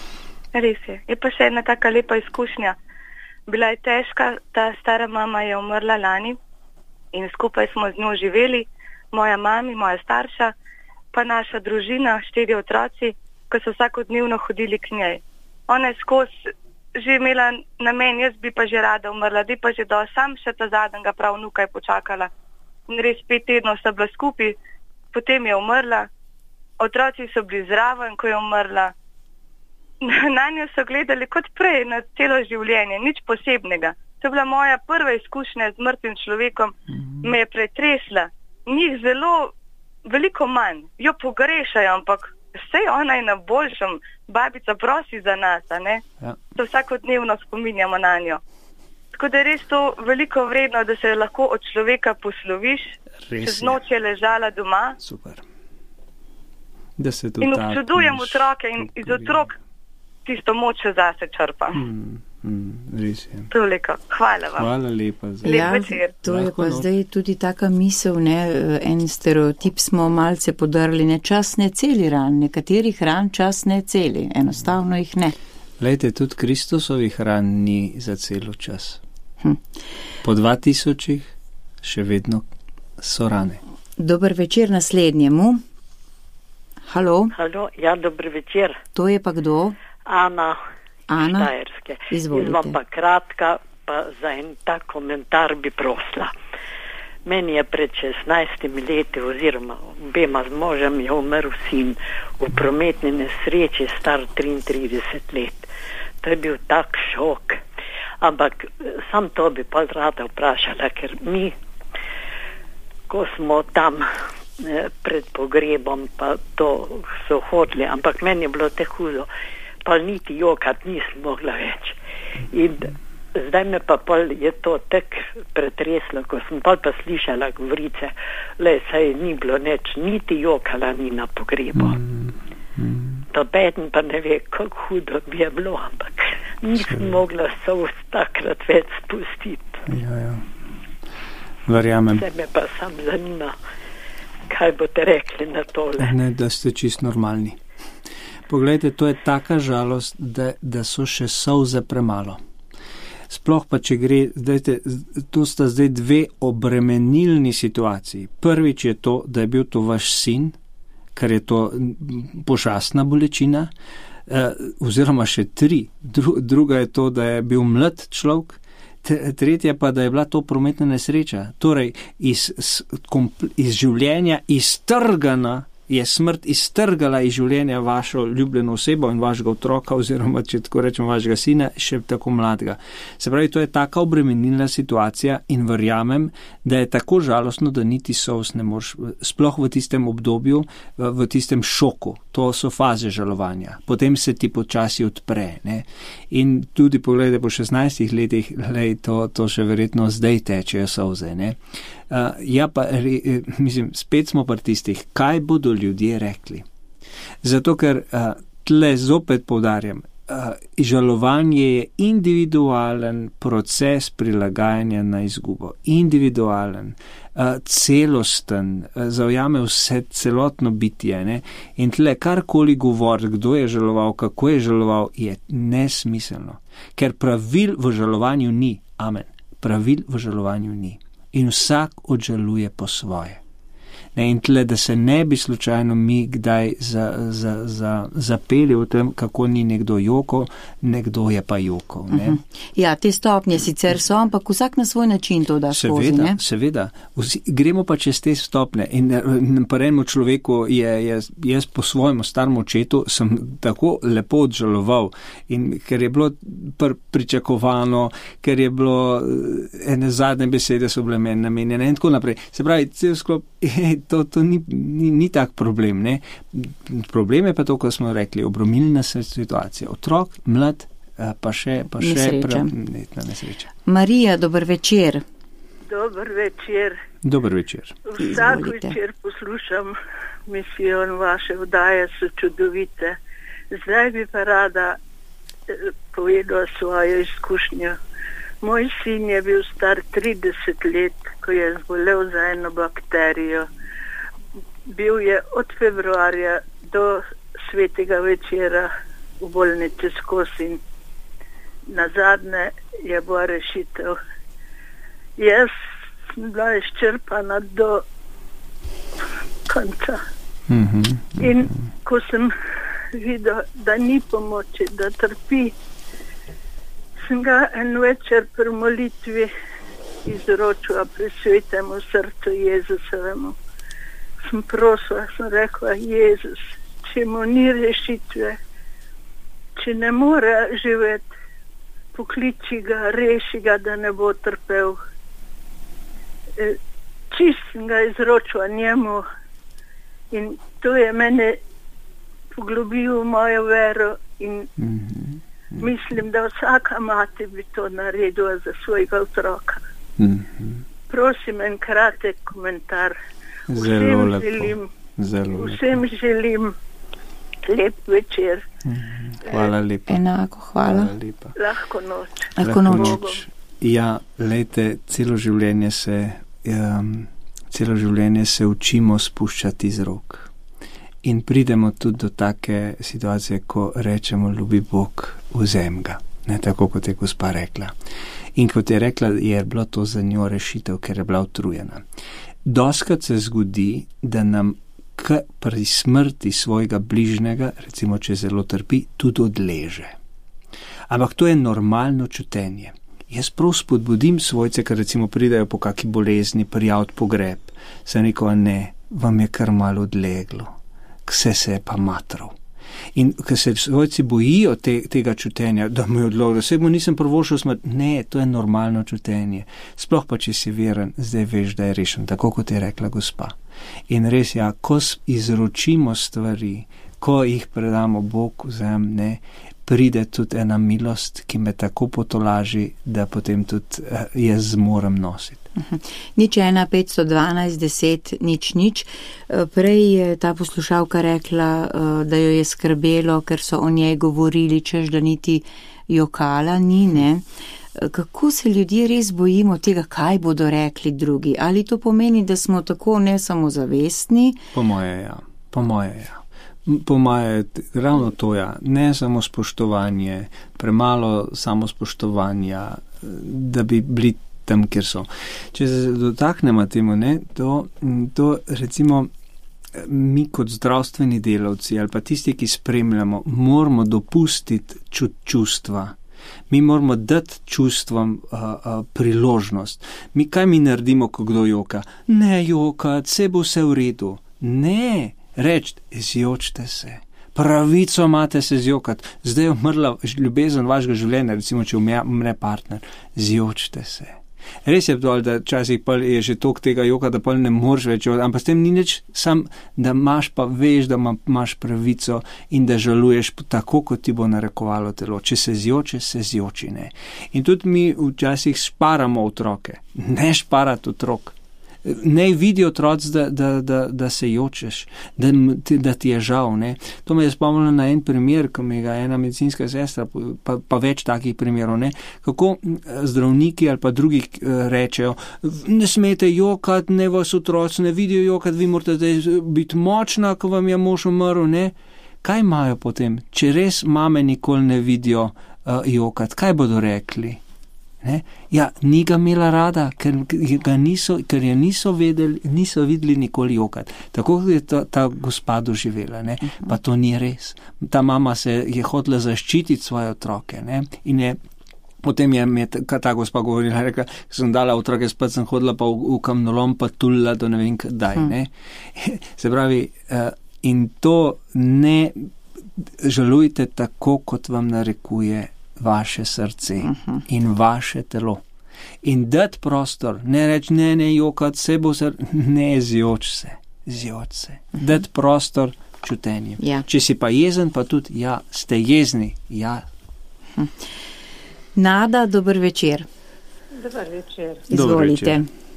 Res je. Je pa še ena taka lepa izkušnja. Bila je težka, ta stara mama je umrla lani in skupaj smo z njo živeli, moja mami, moja starša, pa naša družina, štiri otroci, ki so vsakodnevno hodili k njej. Ona je skozi že imela namen, jaz bi pa že rada umrla, di pa že do sam še ta zadnjega prav vnuka je počakala. In res pet tednov sta bila skupaj, potem je umrla, otroci so bili zraven, ko je umrla. Na njo so gledali kot prej, na celo življenje, nič posebnega. To je bila moja prva izkušnja z mrtvim človekom, mm-hmm. me je pretresla. Njih zelo, veliko manj, jo pogrešajo, ampak sej ona je na boljšem, babica prosi za nas, a ne? Ja. To vsakodnevno spominjamo na njo. Tako da je res to veliko vredno, da se lahko od človeka posloviš, čez noč je ležala doma. Super. Da se tudi in občudujem otroke in iz otrok tisto moč zase črpam. Mm, mm, res je. Toliko. Hvala vam. Hvala lepa. Za... Ja, to je pa zdaj tudi taka misel, ne, en stereotip smo malce podarili, ne, čas ne celi ran, nekaterih ran čas ne celi, enostavno jih ne. Lejte, tudi Kristusovih ran ni za celo čas. Hm. Po dva tisočih še vedno so rane. Dober večer naslednjemu. Halo? Halo, ja, dober večer. To je pa kdo? Ana, Ana? Štajerske. Izvolite. Izvam pa kratka, pa za en tak komentar bi prosila. Meni je pred šestnajstimi leti oziroma obema z možem je umrl sin v prometni nesreči star triintrideset let. To je bil tak šok. Ampak sam to bi pa rada vprašala, ker mi, ko smo tam pred pogrebom, pa to so hodili, ampak meni je bilo te hudo, pa niti jokat nisem mogla več. In zdaj me pa pol je to tek pretreslo, ko sem pol pa slišala govorice, le saj ni bilo neč, niti jokala ni na pogrebu. Mm, mm. Dobeden pa ne ve, kako hudo bi je bilo, ampak nisem mogla solz takrat več spustiti. Ja, ja. Verjamem. Zdaj me pa sam zanima, kaj boste rekli na tole? Ne, da ste čist normalni. Poglejte, to je taka žalost, da, da so še solze premalo. Sploh pa, če gre, dajte, to sta zdaj dve obremenilni situaciji. Prvič je to, da je bil to vaš sin, ker je to požasna bolečina, eh, oziroma še tri. Dru, druga je to, da je bil mlad človek, tretja pa, da je bila to prometna nesreča. Torej, iz, iz življenja iztrgana, je smrt iztrgala iz življenja vašo ljubljeno osebo in vašega otroka, oziroma, če tako rečem, vašega sina, še tako mladega. Se pravi, to je taka obremenilna situacija in verjamem, da je tako žalostno, da niti solz ne moreš, sploh v tistem obdobju, v tistem šoku. To so faze žalovanja. Potem se ti počasi odpre. Ne? In tudi, pogledaj, po šestnajstih letih, lej, to, to še verjetno zdaj tečejo solze. Ne? Uh, ja, pa, re, mislim, spet smo pri tistih, kaj bodo ljudje rekli. Zato, ker uh, tle zopet poudarjam, uh, žalovanje je individualen proces prilagajanja na izgubo. Individualen, uh, celosten, uh, zaujame vse celotno bitje. Ne? In tle karkoli govori, kdo je žaloval, kako je žaloval, je nesmiselno. Ker pravil v žalovanju ni. Amen. Pravil v žalovanju ni. In vsak odžaluje po svoje. Ne, in tle, da se ne bi slučajno mi kdaj za, za, za, zapeli v tem, kako ni nekdo jokal, nekdo je pa jokal. Ne? Uh-huh. Ja, te stopnje sicer so, ampak vsak na svoj način to da skozi. Seveda, seveda. Vsi, gremo pa čez te stopnje in, in pa enemu človeku je, je, jaz po svojemu staremu očetu sem tako lepo odžaloval in ker je bilo pr, pričakovano, ker je bilo ene zadnje besede so bile meni namenjene in tako naprej. Se pravi, cel sklop To, to ni, ni, ni tak problem. Ne? Problem je pa to, ko smo rekli, obromilna situacija. Otrok, mlad, pa še, pa še prometna nesreča. Marija, dober večer. Dober večer. Dober večer. Vsak večer poslušam misijo in vaše vdaje so čudovite. Zdaj bi pa rada povedala svojo izkušnjo. Moj sin je bil star trideset let, ko je zbolel za eno bakterijo. Bil je od februarja do svetega večera v bolnici skozi in nazadnje je bila rešitev. Jaz sem bila izčrpana do konca. Mm-hmm. In ko sem videla, da ni pomoči, da trpi, sem ga en večer pri molitvi izročila pri svetemu srcu Jezusovemu. Sem prosila, sem rekla, Jezus, če mu ni rešitve, če ne more živeti, pokliči ga, reši ga, da ne bo trpel. E, čist sem ga izročila njemu in to je mene poglobil v mojo vero in mm-hmm. mislim, da vsaka mati bi to naredila za svojega otroka. Mm-hmm. Prosim, en kratek komentar. Zelo lepo. Želim, Zelo vsem lepo. želim lep večer. Hvala lepa. Enako, hvala. Hvala lepa. Lahko noč. Lahko noč. Ja, lejte, celo življenje se, um, celo življenje se učimo spuščati iz rok. In pridemo tudi do take situacije, ko rečemo, ljubi Bog, vzem ga. Ne, tako kot je gospa rekla. In kot je rekla, je bilo to za njo rešitev, ker je bila utrujena. Doskrat se zgodi, da nam k pri smrti svojega bližnjega, recimo, če zelo trpi, tudi odleže. Ampak to je normalno čutenje. Jaz prav spodbudim svojce, ker recimo pridajo po kaki bolezni, prijaviti pogreb. Se neko, ne, vam je kar malo odleglo. Vse se je pa matral. In ker se svojci bojijo te, tega čutenja, da mu je odleglo, se mu nisem prvošel smrt. Ne, to je normalno čutenje. Sploh pa, če si veren, zdaj veš, da je rešen, tako kot je rekla gospa. In res, ja, ko izročimo stvari, ko jih predamo Bog vzem, ne, pride tudi ena milost, ki me tako potolaži, da potem tudi uh, jaz zmorem nositi. Nič ena, petsto dvanajst, deset, nič, nič. Prej je ta poslušalka rekla, da jo je skrbelo, ker so o njej govorili, češ da niti jokala ni, ne. Kako se ljudje res bojimo tega, kaj bodo rekli drugi? Ali to pomeni, da smo tako ne samozavestni? Po moje, ja. Po moje, ja. Po moje, ravno to, ja. Ne samo spoštovanje, premalo samospoštovanja, da bi bili tam, kjer so. Če se dotaknemo temu, ne, to, to recimo mi kot zdravstveni delavci ali pa tisti, ki spremljamo, moramo dopustiti čut čustva. Mi moramo dati čustvom uh, uh, priložnost. Mi kaj mi naredimo, ko kdo joka? Ne jokati, se bo vse v redu. Ne, reči, zjočite se. Pravico imate se zjokati. Zdaj je umrla ljubezen vašega življenja, recimo, če umre partner. Zjočite se. Res je to, da časih pa je že tok tega joka, da pa ne moreš več, ampak s tem ni nič, sam, da imaš pa veš, da imaš pravico in da žaluješ tako, kot ti bo narekovalo telo. Če se zjoče, se zjoči, ne. In tudi mi včasih šparamo otroke. Ne šparati otrok. Ne vidi otroci, da, da, da, da se jočeš, da, da ti je žal. Ne. To me je spomnilo na en primer, ko mi ga ena medicinska sestra, pa, pa več takih primerov, ne. Kako zdravniki ali pa drugi rečejo, ne smete jokati, ne vas otroci ne vidijo jokati, vi morate biti močna, ko vam je mož umrl, ne. Kaj imajo potem, če res mame nikoli ne vidijo uh, jokati, kaj bodo rekli? Ne? Ja, ni ga imela rada, ker, ga niso, ker je niso, vedeli, niso videli nikoli jokati. Tako je ta, ta gospa doživela, ne? Pa to ni res. Ta mama se je hotela zaščititi svoje otroke, ne? In je, potem je me ta gospa govorila, rekla, sem dala otroke spet, sem hodila pa v, v kamnolom, pa tulila do ne vem kdaj, ne? Se pravi, uh, in to ne žalujte tako, kot vam narekuje vaše srce uh-huh. in vaše telo. In dati prostor, ne reči, ne, ne, jokati, se bo se, ne, zjoč se, zjoč se. Uh-huh. Dati prostor čutenjem. Ja. Če si pa jezen, pa tudi, ja, ste jezni, ja. Uh-huh. Nada, dober večer. Dober večer. Izvolite.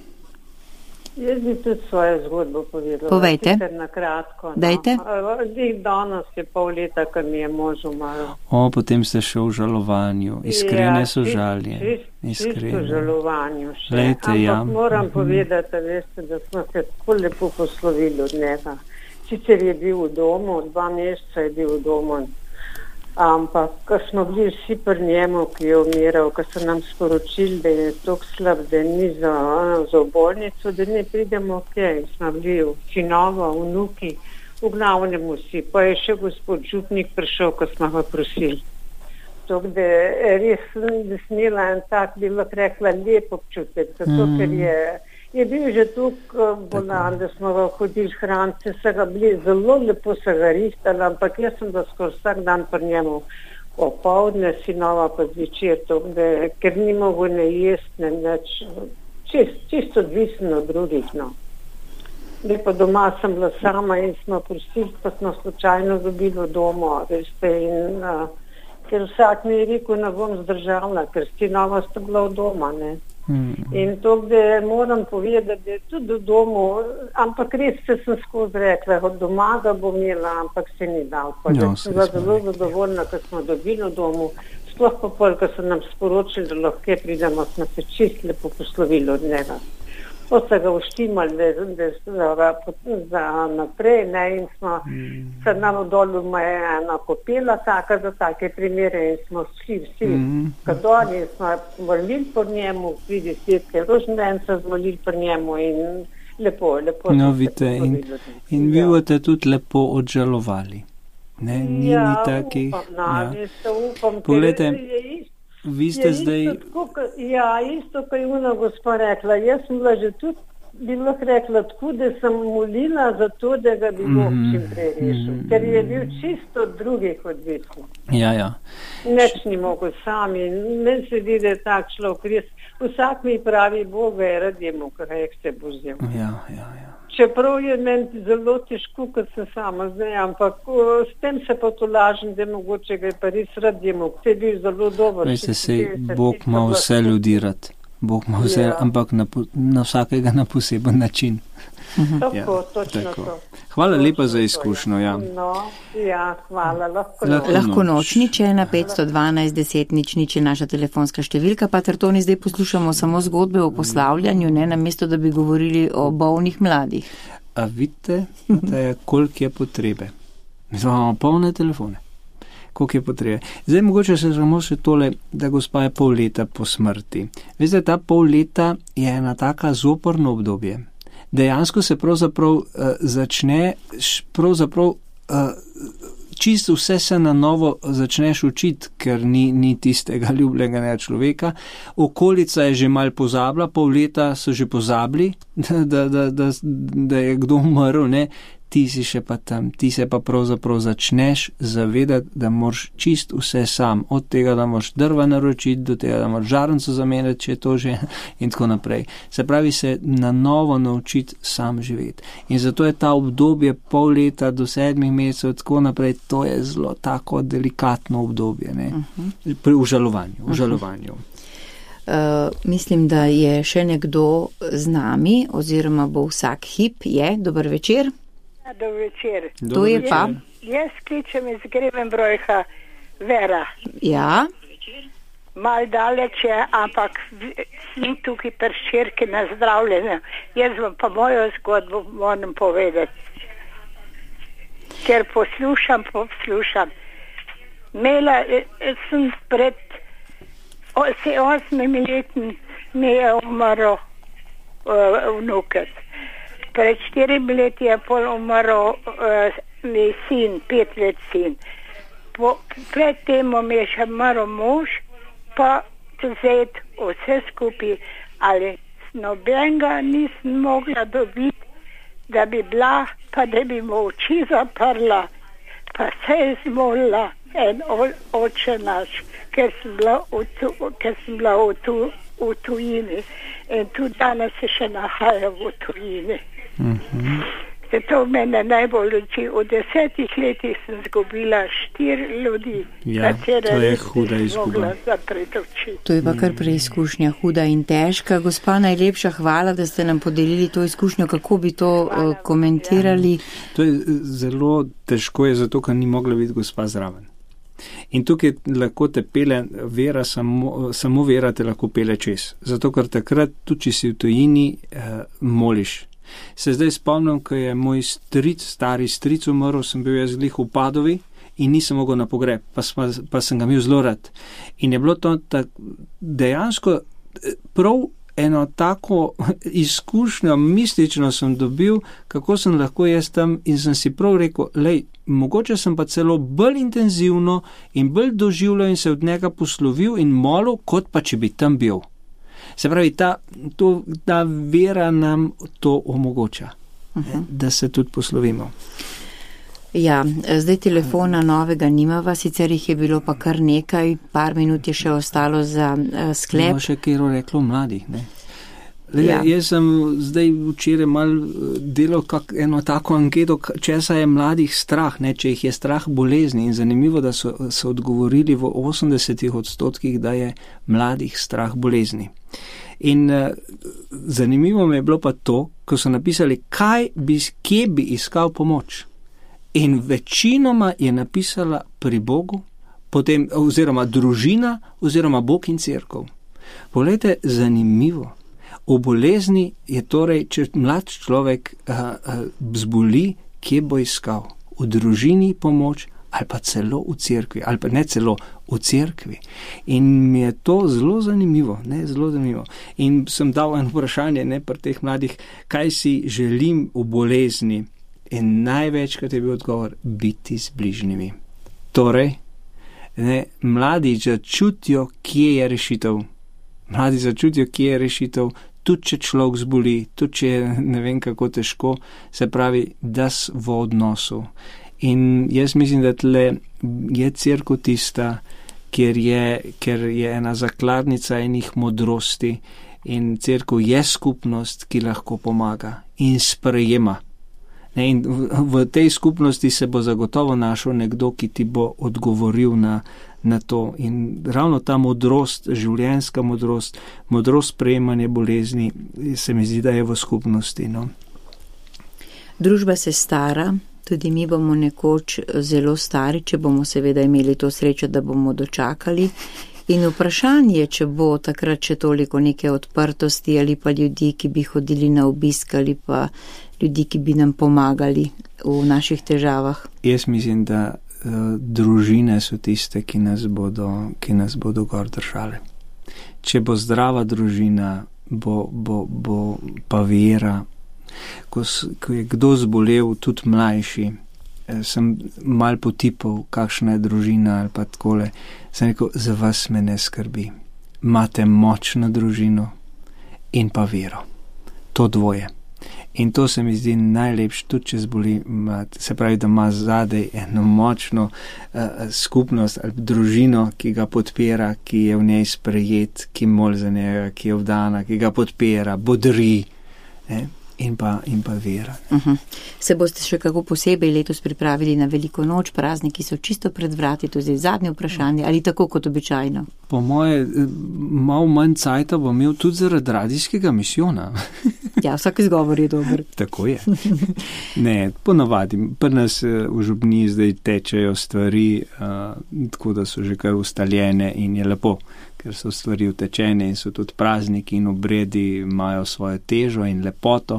Jaz bi tudi svojo zgodbo povedala. Povejte. Na kratko. Dajte. No. Danes je pol leta, ko mi je mož umrl. O, potem ste še v žalovanju. Iskrene ja, so žalje. Čisto v žalovanju še. Lejte, Ampak ja. moram povedati, veste, da smo se tako lepo poslovili od njega. Sicer je bil v domu, dva meseca je bil v domu. Ampak, ko smo bili vsi pri njemu, ki je umiral, ko so nam sporočili, da je tako slab, da ni za, za bolnico, da ne pridemo, ok, smo bili sinova, vnuki, v glavnem vsi. Pa je še gospod župnik prišel, ko smo ga prosili. Tako da res da smela en tak, bi lahko rekla, lep občutek, zato mm. ker je, je bil že tukaj bolan, da smo ga hodili hraniti, se ga bili zelo lepo se ga rihtali, ampak jaz sem da skoro vsak dan pri njemu opoldne, sinova pa zvečer, da, ker ni mogel ne jesti, ne neč, čist, čisto odvisno od drugih, no. Lepo doma sem bila sama in smo prosili, pa smo slučajno dobili v domu, veste, in uh, ker vsak mi je rekel, ne bom zdržala, ker si nova sta bila v doma, ne. Mm. In to, da moram povedati, da je tudi v domu, ampak res se sem skozi rekla, od doma ga bom imela, ampak se ni dal. Pa no, sem bila zelo zadovoljna, ko smo dobili v domu, sploh pa pol, ko so nam sporočili, da lahko pridemo, smo se čist lepo poslovili od njega. To so ga uštimali, da, da za, za naprej, ne, in smo mm. se nam v dolu je ena kopela taka za take primere in smo šli vsi mm. kadol in smo molili po njemu, vidi svetke rožndenca zmolili po njemu in lepo, lepo. No, vidite, in, in vi boste tudi lepo odžalovali. Ne, ni, ja, ni takih. Upam, ja. upam, Poglejte, vi ste zdaj... Isto, tako, ja, isto, ko je ona gospa rekla. Jaz sem bila že tudi, bi lahko rekla, tako, da sem molila za to, da ga bi Bog mm, čim prej rešil. Mm, ker je bil čisto od drugih odvisen. Ja, ja. Neč ni mogel sami. Meni se vidi, da je tak človek res. Vsak mi pravi, Boga je rad jemu, kaj se bo vzel. Ja, ja, ja. Čeprav je meni zelo težko, kot sem sama zdaj, ampak o, s tem se pa to lažem, da mogoče ga je pa res rad jemu, te je bil zelo dober. Veste, se Bog ima vse ljudi rad. Bog ima vse, ja. ampak na, na vsakega na poseben način. Tako, ja, točno tako. to. Hvala lepa za izkušnjo, ja. No, ja, hvala, lahko, lahko, lahko noč. Nič ena, petsto dvanajst, deset, nič, nič je naša telefonska številka, pa Toni zdaj poslušamo samo zgodbe o poslavljanju, ne, namesto da bi govorili o bolnih mladih. A vidite, da je koliko je potrebe. Mi imamo polne telefone. Koliko je potrebe. Zdaj mogoče se samo še tole, da gospa je pol leta po smrti. Veste, ta pol leta je ena taka zoporno obdobje. Dejansko se pravzaprav uh, začne, pravzaprav uh, čisto vse se na novo začneš učiti, ker ni, ni tistega ljubljenega človeka. Okolica je že mal pozabila, pol leta so že pozabili, da, da, da, da, da je kdo umrl, ne. Ti si še pa tam, ti se pa pravzaprav začneš zavedati, da moraš čist vse sam, od tega, da moraš drva naročiti, do tega, da moraš žarnico zamenjati, če je to že, in tako naprej. Se pravi, se na novo naučiti sam živeti. In zato je ta obdobje pol leta do sedmih mesecev, tako naprej, to je zelo tako delikatno obdobje, ne, uh-huh. pri užalovanju, užalovanju. Uh, mislim, da je še nekdo z nami, oziroma bo vsak hip, je, dober večer. Dobar večer. To je pa? Jaz kličem iz Grevenbrojha Vera. Ja. Mal daleč je, ampak sem tukaj pri ščerki na zdravljenju. Jaz vam pa mojo zgodbo moram povedati. Ker poslušam, poslušam. Imela sem pred osmimi leti mi je umrl uh, vnuket. Pred štirimi leti je pol umrl uh, mi sin, pet let sin. Po, pred tem mi je še umrl mož, pa vzeti vse skupaj, ali nobenega nisem mogla dobiti, da bi bila, pa da bi mu oči zaprla, pa se je zmolila en o, oče naš, ker sem bila v, tu, ker sem bila v, tu, v tujini in tudi danes se še nahaja v tujini. Mm-hmm. To mene najbolj uči. V desetih letih sem zgubila štiri ljudi, ja, katere je huda izguba. To je pa kar preizkušnja, huda in težka. Gospa, najlepša hvala, da ste nam podelili to izkušnjo, kako bi to hvala, uh, komentirali. Ja. To je zelo težko, je zato, ker ni mogla biti gospa zraven. In tukaj lahko te pele vera, samo, samo vera te lahko pele čez. Zato, ker takrat, tudi če si v tujini, uh, moliš. Se zdaj spomnim, ko je moj stric, stari stric umrl, sem bil jaz glih v Padovi in nisem mogel na pogreb, pa, sma, pa sem ga imel zelo rad. In je bilo to tak, dejansko prav eno tako izkušnjo, mistično sem dobil, kako sem lahko jaz tam in sem si prav rekel, lej, mogoče sem pa celo bolj intenzivno in bolj doživljal in se od njega poslovil in molil, kot pa če bi tam bil. Se pravi, ta, to, ta vera nam to omogoča, uh-huh. da se tudi poslovimo. Ja, zdaj telefona novega nimava, sicer jih je bilo pa kar nekaj, par minut je še ostalo za uh, sklep. No, še kjer reklo mladih, ne? Le, Ja. Jaz sem zdaj včeraj malo delal kak, eno tako anketo, česa je mladih strah, ne, če jih je strah bolezni, in zanimivo, da so, so odgovorili v osemdesetih odstotkih, da je mladih strah bolezni. In uh, zanimivo mi je bilo pa to, ko so napisali, kaj bi, kje bi iskal pomoč. In večinoma je napisala pri Bogu, potem, oziroma družina, oziroma Bog in cerkev. Poglejte, zanimivo. V bolezni je torej, če mlad človek uh, uh, zboli, kje bo iskal? V družini pomoč ali pa celo v cerkvi, ali pa ne celo v cerkvi. In mi je to zelo zanimivo, ne, zelo zanimivo. In sem dal eno vprašanje, ne, pri teh mladih, kaj si želim v bolezni. In največkrat je bil odgovor, biti z bližnjimi. Torej, ne, mladi začutijo, kje je rešitev. Mladi začutijo, kje je rešitev, tudi če človek zboli, tudi če je ne vem kako težko, se pravi, da s v odnosu. In jaz mislim, da tle je cerkev tista, kjer je, ker je ena zakladnica enih modrosti, in cerkev je skupnost, ki lahko pomaga in sprejema. Ne, in v, v tej skupnosti se bo zagotovo našel nekdo, ki ti bo odgovoril na na to. In ravno ta modrost, življenjska modrost, modrost sprejemanja bolezni, se mi zdi, da je v skupnosti. No? Družba se stara, tudi mi bomo nekoč zelo stari, če bomo seveda imeli to srečo, da bomo dočakali. In vprašanje, če bo takrat še toliko neke odprtosti ali pa ljudi, ki bi hodili na obisk ali pa ljudi, ki bi nam pomagali v naših težavah. Jaz mislim, da družine so tiste, ki nas bodo, ki nas bodo gor držale. Če bo zdrava družina, bo, bo, bo pa vera. Ko, ko je kdo zbolel, tudi mlajši, sem mal potipal, kakšna je družina ali pa takole. Sem rekel, za vas me ne skrbi. Imate močno družino in pa vero. To dvoje. In to se mi zdi najlepše, tudi če zboli, se pravi, da ima zadej eno močno uh, skupnost ali družino, ki ga podpira, ki je v njej sprejet, ki moli za njega, ki je vdana, ki ga podpira, bodri, ne? In pa, in pa vera. Uh-huh. Se boste še kako posebej letos pripravili na veliko noč, prazniki so čisto pred vrati, to je zadnje vprašanje, ali tako kot običajno? Po moje, malo manj cajta bom imel tudi zaradi radijskega misijona. Ja, vsak izgovor je dober. Tako je. Ne, ponavadi, pri nas v župniji zdaj tečejo stvari, uh, tako da so že kar ustaljene in je lepo, ker so stvari utečene in so tudi prazniki in obredi imajo svojo težo in lepoto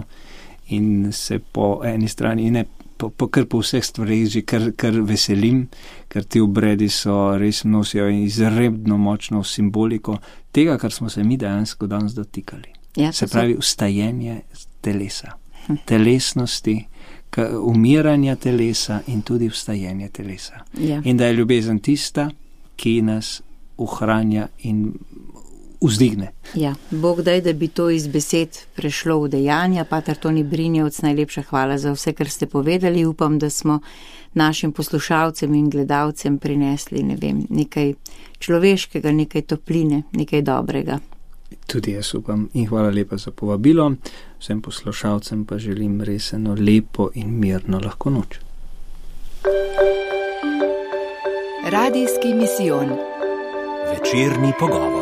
in se po eni strani in ne, po, po, kar po vseh stvarih že kar, kar veselim, ker ti obredi so res nosijo izredno močno simboliko tega, kar smo se mi dejansko danes dotikali. Ja, se pravi, ustajenje telesa, hm. telesnosti, umiranja telesa in tudi ustajenje telesa. Ja. In da je ljubezen tista, ki nas ohranja in vzdigne. Ja, Bog daj, da bi to iz besed prešlo v dejanja. Pater Toni Brinjevc, najlepša hvala za vse, kar ste povedali. Upam, da smo našim poslušalcem in gledalcem prinesli, ne vem, nekaj človeškega, nekaj topline, nekaj dobrega. Tudi jaz upam in hvala lepa za povabilo. Vsem poslušalcem pa želim res eno lepo in mirno lahko noč. Radijski misijon. Večerni pogovor.